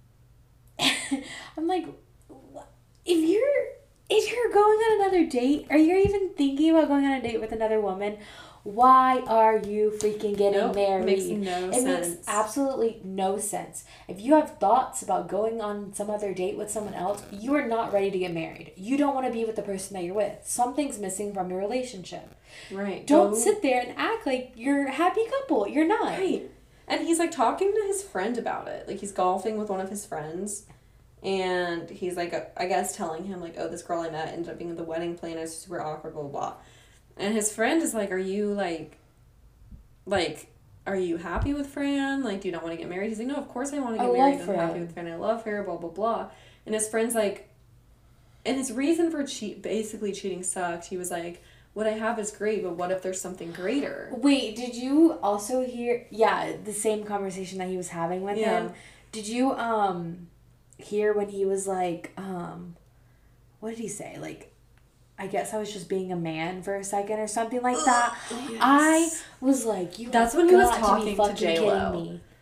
I'm like, if you're, if you're going on another date, or you're even thinking about going on a date with another woman, why are you freaking getting Nope, married? makes no it sense. makes absolutely no sense. If you have thoughts about going on some other date with someone else, you are not ready to get married. You don't want to be with the person that you're with. Something's missing from your relationship. Right. Don't Go- sit there and act like you're a happy couple. You're not. Right. And he's like talking to his friend about it. Like he's golfing with one of his friends. And he's like, uh, I guess telling him like, oh, this girl I met ended up being the wedding planner. It's super awkward, blah, blah, blah. And his friend is like, are you like, like, are you happy with Fran? Like, do you not want to get married? He's like, no, of course I want to I get love married. I'm Fran. happy with Fran. I love her, blah, blah, blah. And his friend's like, and his reason for cheat, basically cheating sucked. He was like, what I have is great, but what if there's something greater? Wait, did you also hear, yeah, the same conversation that he was having with Yeah. him? Did you um hear when he was like, um, what did he say? Like, I guess I was just being a man for a second or something like that. Yes. I was like, you That's have when he was got talking be to fucking J-Lo. kidding me.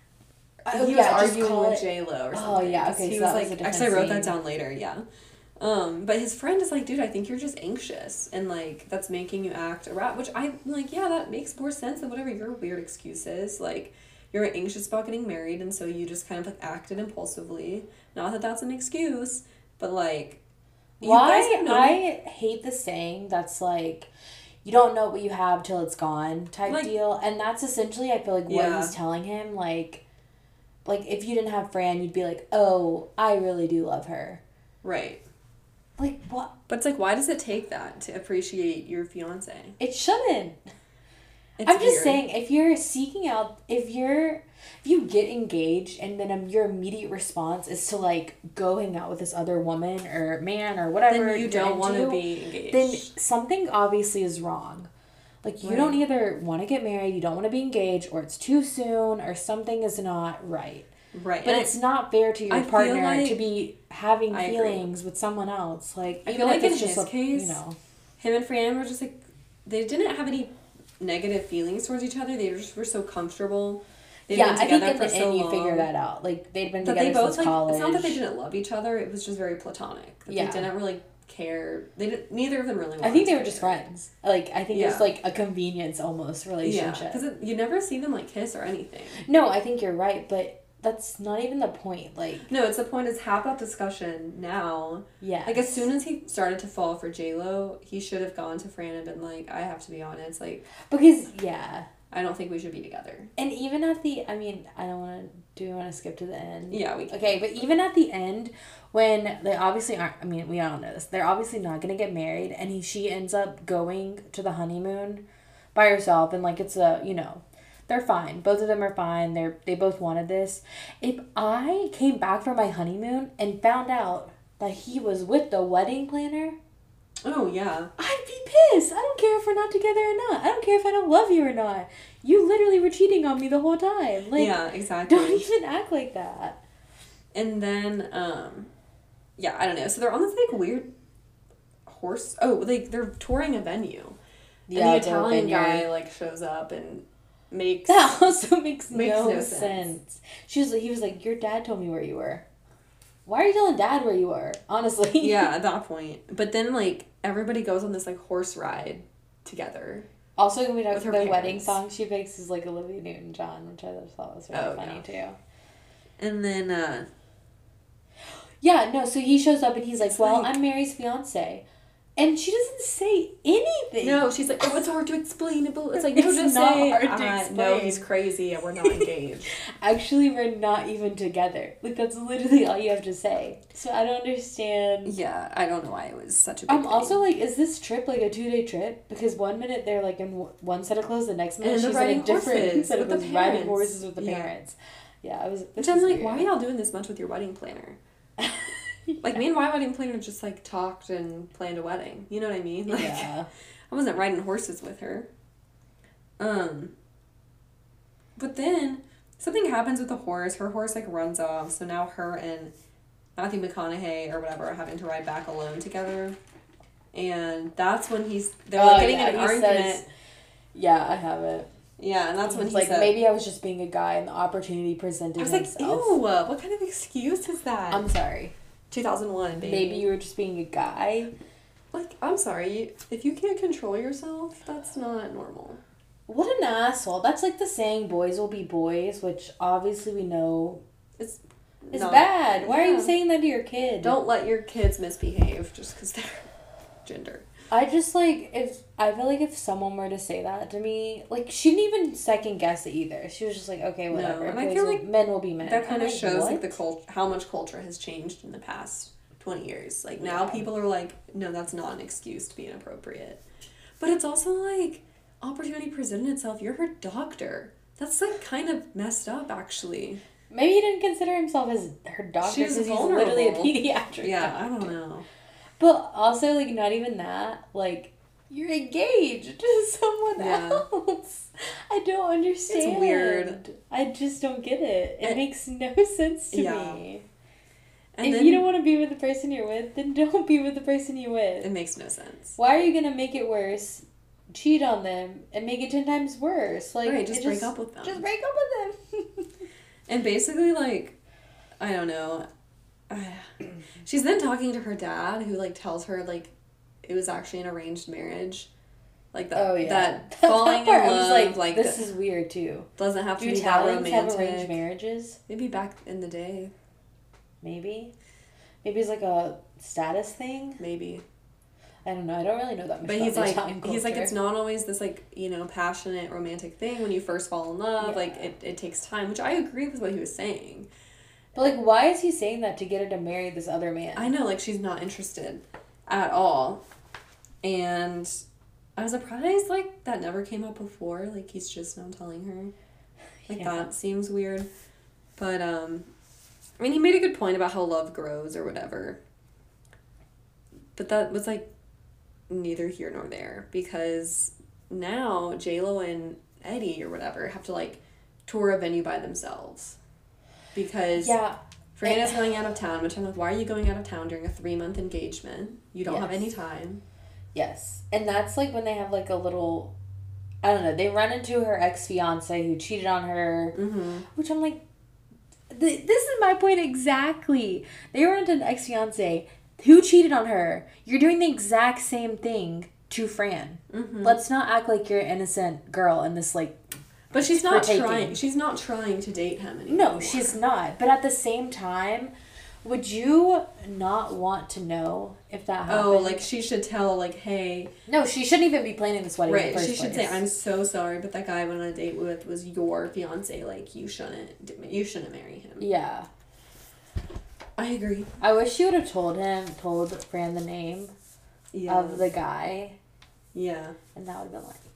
he Oh, was yeah, just arguing call with it- J Lo or Oh, something. yeah, 'cause okay, He so was that was like, a different actually, I wrote that scene. down later. Yeah. Um, but his friend is like, dude, I think you're just anxious, and like that's making you act a rat. Which I'm like, yeah, that makes more sense than whatever your weird excuse is. Like, you're anxious about getting married, and so you just kind of like acted impulsively. Not that that's an excuse, but like, you guys Why have known- I hate the saying that's like, you don't know what you have till it's gone type Like- deal, and that's essentially I feel like what Yeah. he's telling him. Like, like if you didn't have Fran, you'd be like, oh, I really do love her. right. Like what? But it's like, why does it take that to appreciate your fiance? It shouldn't. It's I'm just weird. saying, if you're seeking out, if you're, if you get engaged and then um, your immediate response is to like go hang out with this other woman or man or whatever, then you you're don't want to into, be engaged. then something obviously is wrong. Like you Right. don't either want to get married, you don't want to be engaged, or it's too soon, or something is not right. right. But And it's not fair to your I feel partner like- to be having I agree. feelings with someone else. Like I even feel if like in it's just his a, case, you know. him and Fran were just like, they didn't have any negative feelings towards each other. They just were so comfortable. They'd Yeah, been I think together in for the so end you long. figure that out. Like they'd been But together they both since like. college. It's not that they didn't love each other. It was just very platonic. That Yeah. They didn't really care. They did, neither of them really. I think they wanted were to just care. friends. Like I think it Yeah. was like a convenience almost relationship. Yeah, because you never see them like kiss or anything. No, I think you're right, but that's not even the point. Like No, it's the point is have that discussion now. yeah, Like as soon as he started to fall for J Lo, he should have gone to Fran and been like, I have to be honest, like because yeah, I don't think we should be together. and even at the, I mean, I don't want to. Do we want to skip to the end? Yeah, we can. Okay, but even at the end, when they obviously aren't, I mean, we all know this, they're obviously not going to get married, and he, she ends up going to the honeymoon by herself, and, like, it's a, you know, they're fine. Both of them are fine. They're, they both wanted this. If I came back from my honeymoon and found out that he was with the wedding planner, Oh yeah. I'd be pissed. I don't care if we're not together or not. I don't care if I don't love you or not. You literally were cheating on me the whole time. Like, yeah, exactly. don't even act like that. And then, um, yeah, I don't know. So they're on this like weird horse. Oh, like they're touring a venue. Yeah, and the it's a Italian vineyard. guy like shows up and makes. That also makes, Makes no, no sense. sense. She was like, he was like, your dad told me where you were. Why are you telling dad where you were? Honestly. Yeah, at that point. But then like everybody goes on this like horse ride together. Also, when we talk With her the wedding parents. song she picks is like Olivia Newton-John, which I just thought was really Oh, funny too. And then, uh, Yeah, no, so he shows up and he's like, It's well, like- I'm Mary's fiance. And she doesn't say anything. no, she's like, oh, it's hard to explain. It's like, no, It's just not say, hard to uh, no, explain. he's crazy and we're not engaged. Actually, we're not even together. Like, that's literally all you have to say. So I don't understand. Yeah, I don't know why it was such a big I'm thing. also like, is this trip like a two day trip? Because one minute they're like in w- one set of clothes, the next minute And they're she's in a riding different horses set of with the clothes, riding parents. horses with the Yeah. parents. Yeah, I was. Which this I'm is like, weird. why are y'all doing this much with your wedding planner? Like, me and my wedding planner just, like, talked and planned a wedding. You know what I mean? Like, Yeah. I wasn't riding horses with her. Um, but then something happens with the horse. Her horse, like, runs off. So now her and Matthew McConaughey or whatever are having to ride back alone together. And that's when he's, they're, like, Oh, getting yeah, in an he argument. says- Yeah, I have it. Yeah, and that's when It's he like said, maybe I was just being a guy and the opportunity presented I was like, himself. ew, what kind of excuse is that? I'm sorry. two thousand one, baby. Maybe you were just being a guy. Like, I'm sorry, if you can't control yourself, that's not normal. What an asshole. That's like the saying boys will be boys, which obviously we know It's is not- bad. Why are you yeah. saying that to your kid? Don't let your kids misbehave just because they're gender. I just like if I feel like if someone were to say that to me, like she didn't even second guess it either. She was just like, okay, whatever. and I Boys feel will- like men will be men. That kind I'm of like, shows like what? the cult- how much culture has changed in the past twenty years. Like now Yeah. people are like, no, that's not an excuse to be inappropriate. But it's also like opportunity presented itself. You're her doctor. That's like kind of messed up, actually. Maybe he didn't consider himself as her doctor She's because he's literally a vulnerable. pediatric. Yeah, doctor. I don't know. But also, like, not even that. Like, you're engaged to someone Yeah. else. I don't understand. weird. I just don't get it. It And- makes no sense to Yeah. me. And if then you don't want to be with the person you're with, then don't be with the person you're with. it makes no sense. Why are you gonna make it worse? Cheat on them and make it ten times worse. Like, Right, just it break up with them. Just break up with them. And basically, like, I don't know. She's then talking to her dad, who like tells her like it was actually an arranged marriage, like that. Oh yeah. That falling in part, I love, was like, like this the- is weird too. doesn't have to Do be that Italians have arranged romantic. marriages? Maybe back in the day, Maybe. Maybe it's like a status thing. maybe. I don't know. I don't really know that much. But about he's the like, Italian he's like, culture. it's not always this like you know passionate romantic thing when you first fall in love. Yeah. Like it, it takes time, which I agree with what he was saying. But like, why is he saying that to get her to marry this other man? I know, like she's not interested at all, and I was surprised like that never came up before. Like he's just now telling her, like Yeah. that seems weird, but um, I mean he made a good point about how love grows or whatever. But that was like neither here nor there because now J-Lo and Eddie or whatever have to like tour a venue by themselves because Yeah. Fran is going out of town, which I'm like, why are you going out of town during a three month engagement? You don't have Yes. any time. Yes. And that's like when they have like a little, I don't know, they run into her ex fiance who cheated on her, Mm-hmm. which I'm like, th- this is my point exactly. They run into an ex fiance Who cheated on her? You're doing the exact same thing to Fran. Mm-hmm. Let's not act like you're an innocent girl in this, like... But she's not taking. trying. She's not trying to date him anymore. No, she's not. But at the same time, would you not want to know if that happened? Oh, like she should tell, like, hey... No, she shouldn't even be planning this wedding in Right, the first she should place. say, I'm so sorry, but that guy I went on a date with was your fiance. Like, you shouldn't, you shouldn't marry him. Yeah. I agree. I wish she would have told him, told Fran the name Yeah. of the guy. Yeah. And that would have been like...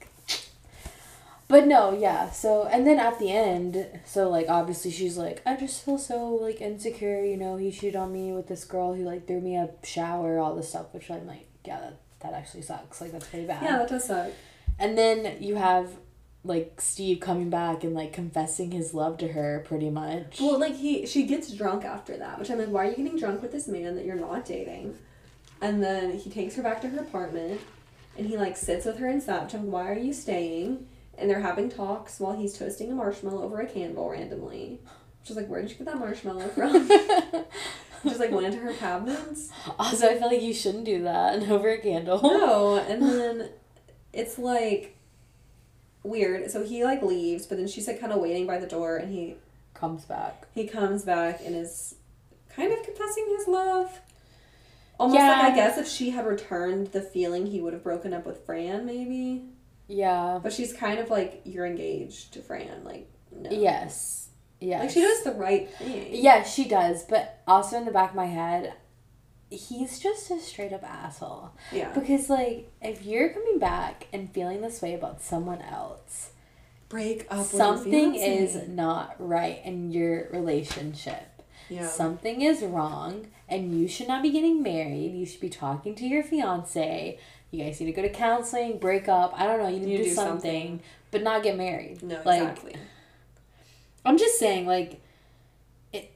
But no, yeah, so, and then at the end, so, like, obviously she's like, I just feel so, like, insecure, you know, he cheated on me with this girl who, like, threw me a shower, all this stuff, which I'm like, yeah, that, that actually sucks, like, that's pretty bad. Yeah, that does suck. And then you have, like, Steve coming back and, like, confessing his love to her, pretty much. Well, like, he, she gets drunk after that, which I'm like, why are you getting drunk with this man that you're not dating? And then he takes her back to her apartment, and he, like, sits with her inside, which I'm like, why are you staying? And they're having talks while he's toasting a marshmallow over a candle randomly. Which is like, where did you get that marshmallow from? Just like went into her cabinets. Also, I feel like you shouldn't do that over a candle. No, and then it's like weird. So he like leaves, but then she's like kind of waiting by the door, and he Comes back. he comes back and is kind of confessing his love. Almost Yeah. like I guess if she had returned the feeling, he would have broken up with Fran, maybe. Yeah. But she's kind of like, you're engaged to Fran, like no. Yes. Yes. Like she does the right thing. Yeah, she does. But also in the back of my head, he's just a straight up asshole. Yeah. Because, like, if you're coming back and feeling this way about someone else, Break up with something your fiance. is not right in your relationship. Yeah. Something is wrong, and you should not be getting married. You should be talking to your fiance. You guys need to go to counseling, break up. I don't know. You need You to do, do something, something. but not get married. No, like, exactly. I'm just saying, like, it,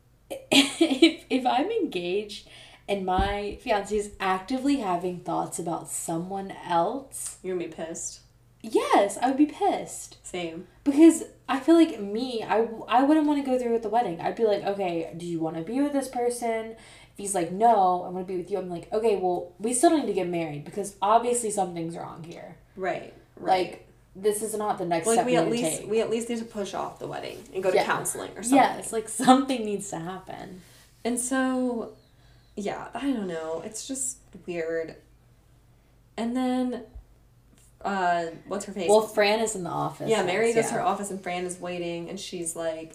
if, if I'm engaged and my fiance is actively having thoughts about someone else, You're gonna be pissed. yes, I would be pissed. Same. Because I feel like me, I, I wouldn't want to go through with the wedding. I'd be like, okay, do you want to be with this person? If he's like, no, I want to be with you. I'm like, okay, well, we still need to get married because obviously something's wrong here. Right. Right. Like, this is not the next like step we we at need to least take. we at least need to push off the wedding and go to Yeah. counseling or something. Yes, like something needs to happen. And so, yeah, I don't know. It's just weird. And then, uh, what's her face? Well, Fran is in the office. yeah, Mary next, goes to yeah. her office and Fran is waiting, and she's like,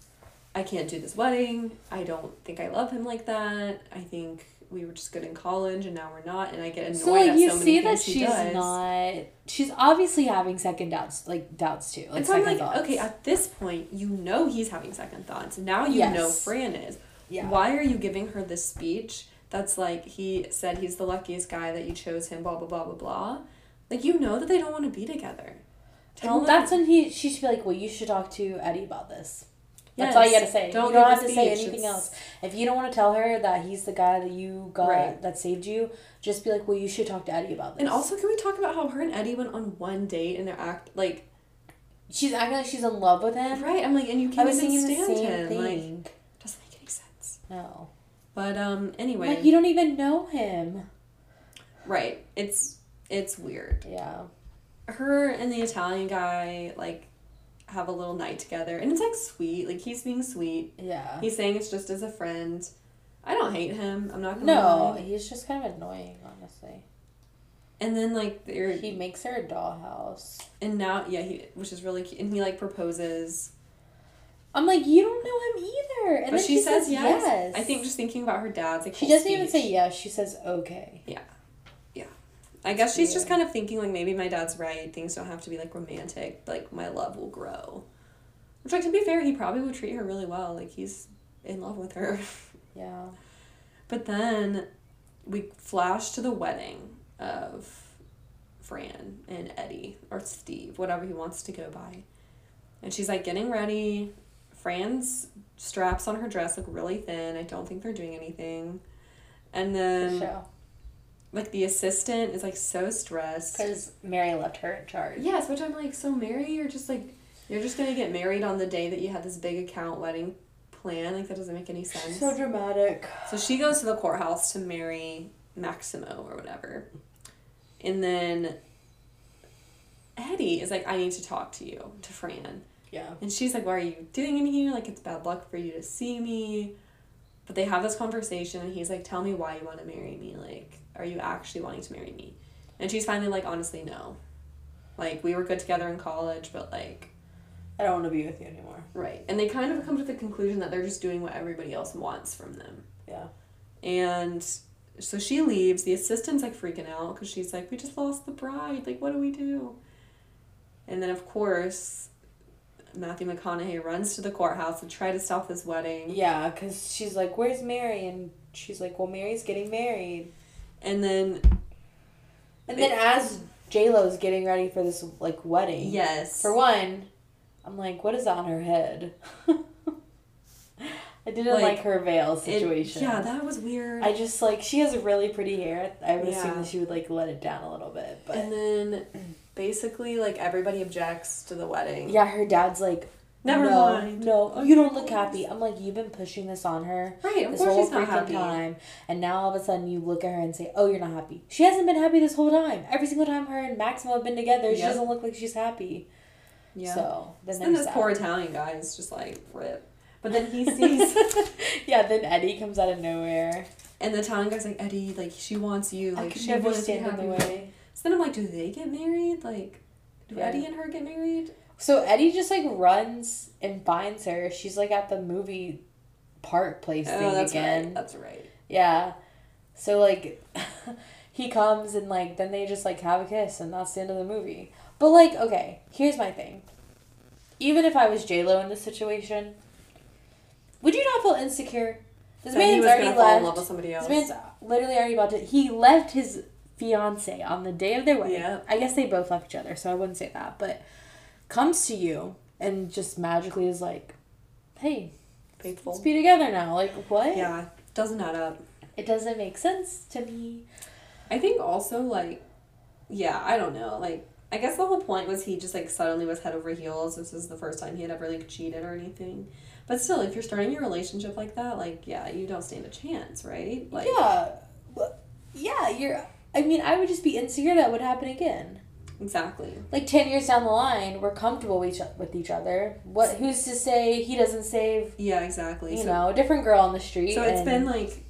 I can't do this wedding. I don't think I love him like that. I think we were just good in college, and now we're not. And I get annoyed So, like, at you so many see that things he she's does. not... She's obviously having second doubts, like, doubts too. Like, And so I'm second like, thoughts. okay, at this point, you know he's having second thoughts. Now you Yes. know Fran is. Yeah. Why are you giving her this speech that's like, he said he's the luckiest guy that you chose him, blah, blah, blah, blah, blah. Like, you know that they don't want to be together. Tell And them. that's when he she should be like, well, you should talk to Eddie about this. That's all you Yes. gotta say. Don't you don't give have a to say speech. anything It's- else. If you don't want to tell her that he's the guy that you got Right. that saved you, just be like, well, you should talk to Eddie about this. And also, can we talk about how her and Eddie went on one date and they're act like, she's acting like she's in love with him. right? I'm like, and you I can't was even thinking the stand same him. Like, thing. doesn't make any sense. No. But um, anyway, Like, you don't even know him. right? It's it's weird. Yeah. Her and the Italian guy like have a little night together, and it's like sweet. Like he's being sweet. Yeah. He's saying it's just as a friend. I don't hate him. I'm not gonna No, lie. he's just kind of annoying, honestly. And then like they're He makes her a dollhouse. and now yeah he which is really cute, and he like proposes. I'm like, you don't know him either. And But then she, says, yes. yes. I think just thinking about her dad's like she whole doesn't even speech. say yes. She says okay. I guess she's just weird. kind of thinking like maybe my dad's right. Things don't have to be like romantic. Like my love will grow. Which like to be fair, he probably would treat her really well. Like he's in love with her. Yeah. But then we flash to the wedding of Fran and Eddie or Steve, whatever he wants to go by. And she's like getting ready. Fran's straps on her dress look really thin. I don't think they're doing anything. And For then sure. like the assistant is like so stressed. Because Mary left her in charge. Yes, which I'm like, so Mary, you're just like, you're just gonna get married on the day that you had this big account wedding plan. Like, that doesn't make any sense. So dramatic. So she goes to the courthouse to marry Maximo or whatever. And then Eddie is like, I need to talk to you, to Fran. Yeah. And she's like, why are you doing in here? Like, it's bad luck for you to see me. But they have this conversation, and he's like, tell me why you want to marry me. Like, are you actually wanting to marry me? And she's finally like, honestly, no. Like, we were good together in college, but, like... I don't want to be with you anymore. Right. And they kind of come to the conclusion that they're just doing what everybody else wants from them. Yeah. And so she leaves. The assistant's, like, freaking out because she's like, we just lost the bride. Like, what do we do? And then, of course, Matthew McConaughey runs to the courthouse to try to stop this wedding. Yeah, because she's like, where's Mary? And she's like, well, Mary's getting married. And then... And then as J-Lo's getting ready for this, like, wedding. Yes. For one, I'm like, what is on her head? I didn't like, Like, like her veil situation. It, yeah, that was weird. I just, like, she has really pretty hair. I would Yeah. assume that she would, like, let it down a little bit. But And then, basically, like, everybody objects to the wedding. yeah, her dad's like, Never no, mind. no, Oh, you don't of look course. happy. I'm like, you've been pushing this on her Right, of this course whole she's not freaking happy. time, and now all of a sudden you look at her and say, oh, you're not happy. She hasn't been happy this whole time. Every single time her and Maximo have been together, she Yep. doesn't look like she's happy. Yeah. So then, Then there's this poor that. Italian guy is just like, rip. But then he sees... Yeah, then Eddie comes out of nowhere. and the Italian guy's like, Eddie, like, she wants you. I Like, could she never wants to be stand in the happy. way. So then I'm like, do they get married? Like, do Yeah. Eddie and her get married? So Eddie just like runs and finds her. She's like at the movie park place thing Oh, that's again. right. That's right. Yeah. So like he comes and like then they just like have a kiss and that's the end of the movie. But like, okay, here's my thing. Even if I was J-Lo in this situation, would you not feel insecure? This That he man's was already gonna fall in love left. with somebody else. This man's literally already about to. He left his fiance on the day of their wedding. Yeah. I guess they both left each other, so I wouldn't say that. But comes to you and just magically is like, "Hey, Faithful. let's be together now." Like what? Yeah, doesn't add up. It doesn't make sense to me. I think also, like, yeah, I don't know. Like, I guess the whole point was he just, like, suddenly was head over heels. This was the first time he had ever, like, cheated or anything. But still, if you're starting your relationship like that, like, yeah, you don't stand a chance, right? Like, Yeah, Well, yeah. You're. I mean, I would just be insecure that would happen again. exactly. Like ten years down the line, we're comfortable with each, with each other. What? Who's to say he doesn't save? Yeah, exactly. You so, know, a different girl on the street. So it's and- been, like,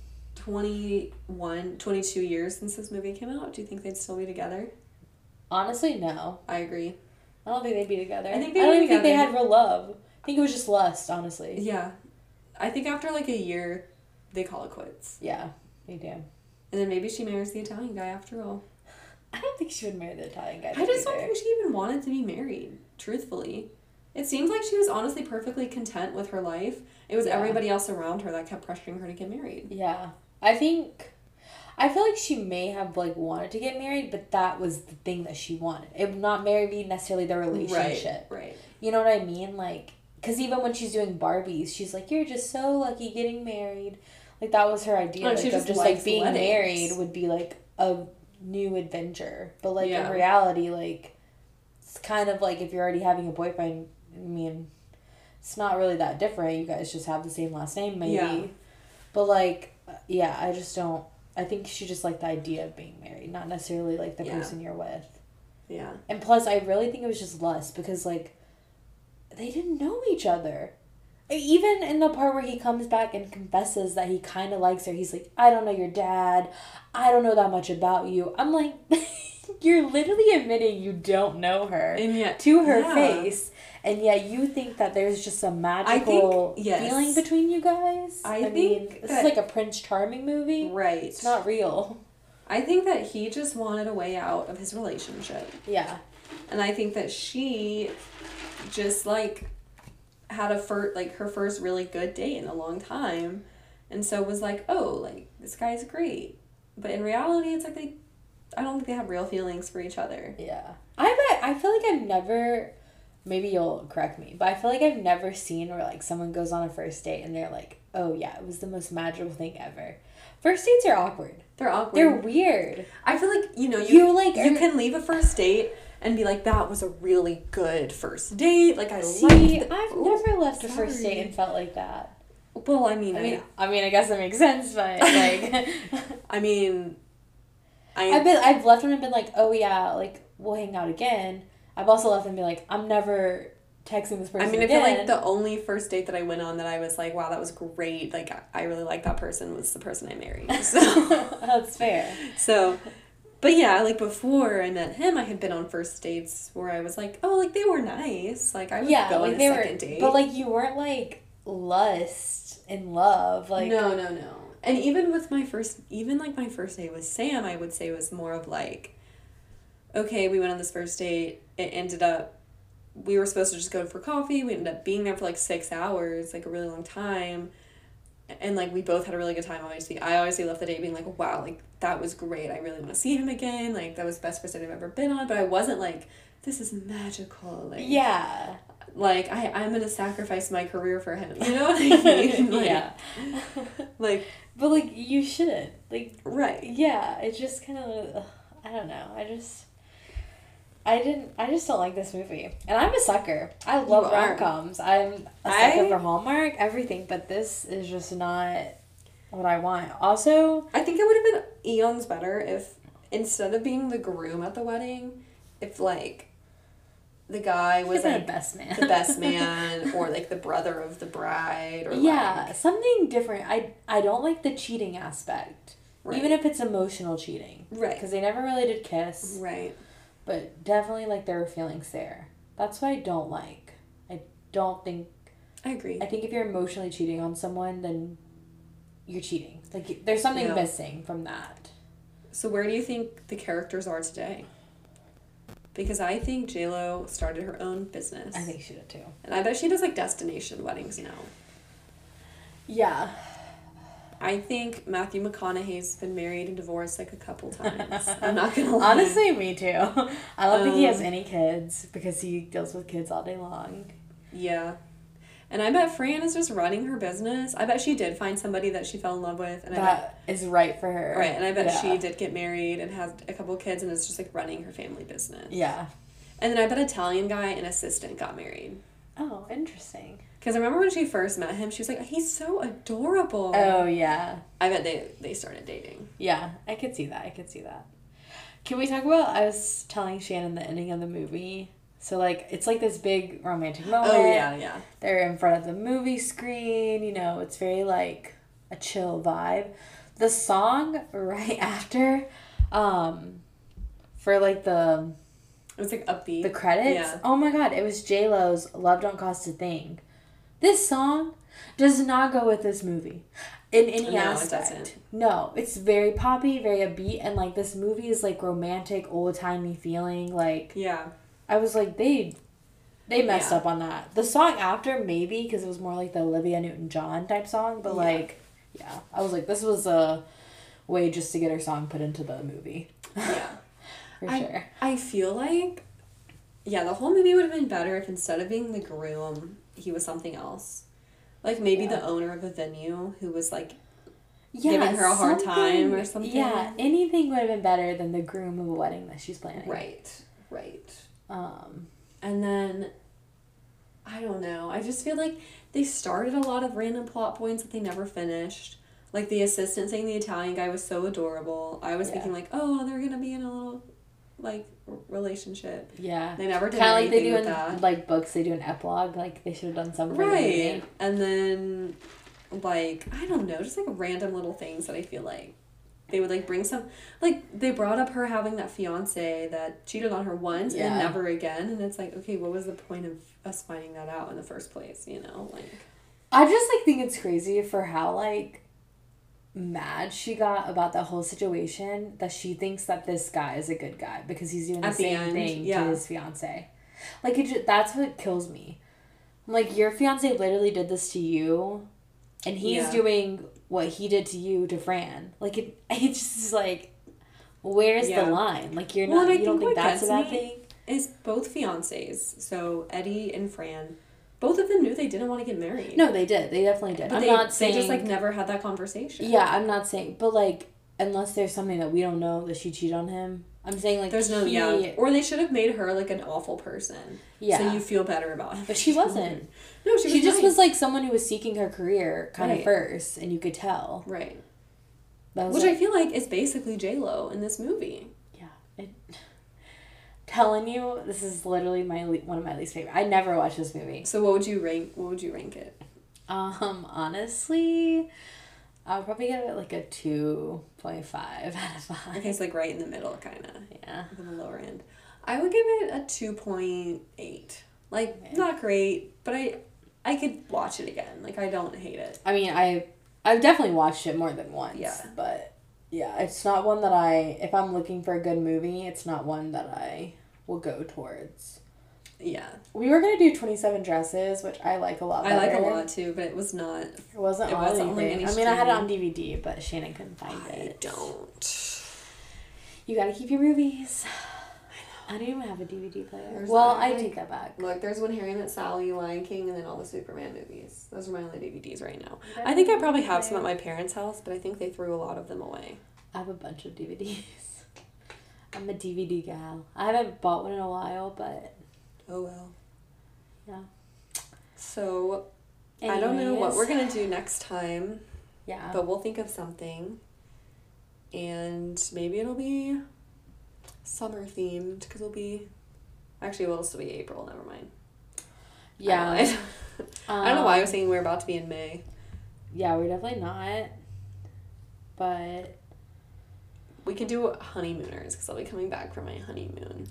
twenty-one, twenty-two years since this movie came out. Do you think they'd still be together? Honestly, no. I agree. I don't think they'd be together. I think I they'd don't be even think they together. had real love. I think it was just lust, honestly. Yeah. I think after, like, a year, they call it quits. Yeah, me too. And then maybe she marries the Italian guy after all. I don't think she would marry the Italian guy. I just don't either. think she even wanted to be married, truthfully. It seems like she was honestly perfectly content with her life. It was Yeah. everybody else around her that kept pressuring her to get married. Yeah, I think. I feel like she may have like wanted to get married, but that was the thing that she wanted. It would not marry be necessarily the relationship. Right, right. You know what I mean? Like, because even when she's doing Barbies, she's like, "You're just so lucky getting married." Like that was her idea. Oh, like, she of just just likes like being weddings. married would be like a new adventure. But like Yeah. in reality, like it's kind of like if you're already having a boyfriend. I mean, it's not really that different. You guys just have the same last name, maybe. Yeah. But like, yeah, I just don't. I think she just liked the idea of being married, not necessarily like the Yeah. person you're with. Yeah. And plus, I really think it was just lust because, like, they didn't know each other. Even in the part where he comes back and confesses that he kind of likes her, he's like, I don't know your dad. I don't know that much about you. I'm like, you're literally admitting you don't know her And yet, to her yeah. face. And yet you think that there's just a magical yes. feeling between you guys? I mean, think this that- is like a Prince Charming movie. Right. It's not real. I think that he just wanted a way out of his relationship. Yeah. And I think that she just, like, had a fir- like her first really good date in a long time. And so was like, oh, like, this guy's great. But in reality, it's like they, I don't think they have real feelings for each other. Yeah. I bet, I feel like I've never, maybe you'll correct me, but I feel like I've never seen where like someone goes on a first date and they're like, oh yeah, it was the most magical thing ever. First dates are awkward. They're awkward. They're weird. I feel like, you know, you, You, like, you are- can leave a first date and be like, that was a really good first date. Like, I See, liked the- I've Ooh, never left a first sorry. date and felt like that. Well, I mean, I mean, I mean, I guess that makes sense, but like, I mean, I I've been, I've left him and been like, oh yeah, like we'll hang out again. I've also left him and be like, I'm never texting this person I mean, again. I feel like the only first date that I went on that I was like, wow, that was great. Like, I- I really like that person was the person I married. So, That's fair. so, but yeah, like before I met him, I had been on first dates where I was like, oh, like they were nice. Like I would Yeah, go like on a they second were, date. but like you weren't like lust in love, like no, no, no. And even with my first, even like my first date with Sam, I would say was more of like, okay, we went on this first date. It ended up, we were supposed to just go for coffee. We ended up being there for like six hours, like a really long time. And like we both had a really good time, obviously. I obviously left the date being like, wow, like that was great. I really want to see him again. Like that was the best first date I've ever been on. But I wasn't like, this is magical. Like, yeah, like I, I'm going to sacrifice my career for him. You know what I mean? Like, yeah. Like, But like you shouldn't, like right. yeah. It just kind of, I don't know. I just. I didn't. I just don't like this movie, and I'm a sucker. I love You are. rom coms. I'm a I- sucker for Hallmark, everything. But this is just not what I want. Also, I think it would have been eons better if instead of being the groom at the wedding, if like the guy was was the like best man, the best man or like the brother of the bride or yeah, like, something different. I I don't like the cheating aspect, Right. even if it's emotional cheating, Right. Because they never really did kiss, right. but definitely like there were feelings there. That's what I don't like. I don't think. I agree. I think if you're emotionally cheating on someone, then you're cheating. Like there's something Yeah. missing from that. So where do you think the characters are today? Because I think JLo started her own business. I think she did too. And I bet she does like destination weddings now. Yeah. I think Matthew McConaughey's been married and divorced like a couple times. I'm not gonna lie. Honestly, me too. I don't think he has Um, any kids because he deals with kids all day long. Yeah. And I bet Fran is just running her business. I bet she did find somebody that she fell in love with. And I bet, That is right for her. right, and I bet Yeah. she did get married and has a couple kids and is just like running her family business. Yeah. And then I bet Italian guy and assistant got married. Oh, interesting. Because I remember when she first met him, she was like, he's so adorable. Oh, yeah. I bet they, they started dating. Yeah, I could see that. I could see that. Can we talk about, I was telling Shannon the ending of the movie. So, like, it's like this big romantic moment. Oh, yeah, yeah. They're in front of the movie screen, you know, it's very, like, a chill vibe. The song right after, um, for, like, the It was like upbeat. the credits, Yeah. oh my god, it was J-Lo's Love Don't Cost a Thing. This song does not go with this movie in any No, it aspect. doesn't. No, it's very poppy, very upbeat, and, like, this movie is, like, romantic, old-timey feeling, like... Yeah. I was like, they they messed Yeah. up on that. The song after, maybe, because it was more like the Olivia Newton-John type song, but, Yeah. like, yeah. I was like, this was a way just to get her song put into the movie. Yeah. For I, sure. I feel like, yeah, the whole movie would have been better if instead of being the groom, he was something else. Like maybe Yeah. the owner of the venue who was like, Yeah, giving her a hard time or something- something. Yeah, anything would have been better than the groom of a wedding that she's planning. right, right. Um, And then, I don't know. I just feel like they started a lot of random plot points that they never finished. Like the assistant saying the Italian guy was so adorable. I was Yeah. thinking like, oh, they're gonna be in a little, like, r- relationship. yeah. They never did Kind of like they anything do with in, that. like, books, they do an epilogue. Like, they should have done something for the Right. movie. And then, like, I don't know, just like random little things that I feel like they would like bring some, like, they brought up her having that fiance that cheated on her once Yeah. and never again. And it's like, okay, what was the point of us finding that out in the first place, you know? Like, I just, like, think it's crazy for how, like, mad she got about the whole situation that she thinks that this guy is a good guy because he's doing the At the same end, thing yeah. to his fiance. Like, it just, that's what kills me. I'm like, your fiance literally did this to you, and he's Yeah. doing what he did to you to Fran. Like, it, it's just like, where's Yeah. the line? Like, you're Well, not, and I you don't think think what that's a gets bad me- thing? is both fiancés, so Eddie and Fran, both of them knew they didn't want to get married. No, they did. They definitely did. but I'm they, not they saying just like never had that conversation. Yeah, I'm not saying, but like, unless there's something that we don't know that she cheated on him, I'm saying like There's no he, yeah, or they should have made her like an awful person. Yeah. So you feel better about him. But she wasn't. No, she was She just nice. was like someone who was seeking her career kind Right. of first, and you could tell. Right. That was Which like, I feel like is basically J Lo in this movie. yeah. It, telling you, this is literally my le- one of my least favorite. I never watched this movie. So what would you rank? What would you rank it? Um, honestly, I'll probably give it like a two point five out of five. Okay, it's like right in the middle, kind of. Yeah. On the lower end. I would give it a two point eight. Like, Okay. not great, but I I could watch it again. Like, I don't hate it. I mean, I I've definitely watched it more than once. Yeah. But yeah, it's not one that I. If I'm looking for a good movie, it's not one that I will go towards. Yeah. We were gonna do Twenty Seven Dresses, which I like a lot. I like a better. lot too, but it was not. It wasn't It on wasn't on anything. any I mean, I had it on streaming. D V D, but Shannon couldn't find I it. don't. You gotta keep your movies. I don't even have a D V D player. There's well, not, I like- take that back. Look, there's When Harry Met Sally, Lion King, and then all the Superman movies. Those are my only D V Ds right now. I think I probably have some at my parents' house, but I think they threw a lot of them away. I have a bunch of D V Ds. I'm a D V D gal. I haven't bought one in a while, but Oh well. yeah. So, I don't know what Anyways. we're going to do next time, Yeah. but we'll think of something. And maybe it'll be summer themed, because it'll be. Actually, it'll still be April, never mind. yeah. I don't, know. I don't know why I was Um, thinking we were about to be in May. Yeah, we're definitely not. But We could do honeymooners, because I'll be coming back from my honeymoon.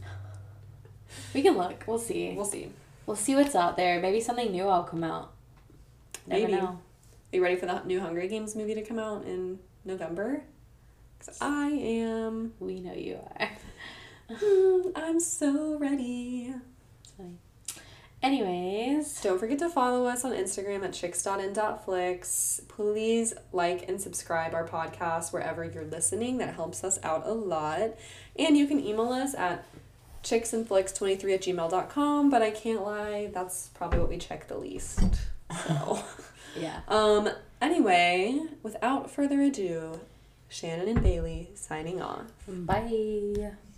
we can look. We'll see. We'll see. We'll see what's out there. Maybe something new will come out. Never Maybe. know. Are you ready for the new Hunger Games movie to come out in November? Because I am. We know you are. Mm, I'm so ready. It's funny. Anyways, Don't forget to follow us on Instagram at chicks dot in dot flix. Please like and subscribe our podcast wherever you're listening. That helps us out a lot. And you can email us at chicksandflix twenty-three at gmail dot com. But I can't lie, that's probably what we check the least. So, yeah. um, anyway, without further ado, Shannon and Bailey signing off. Bye.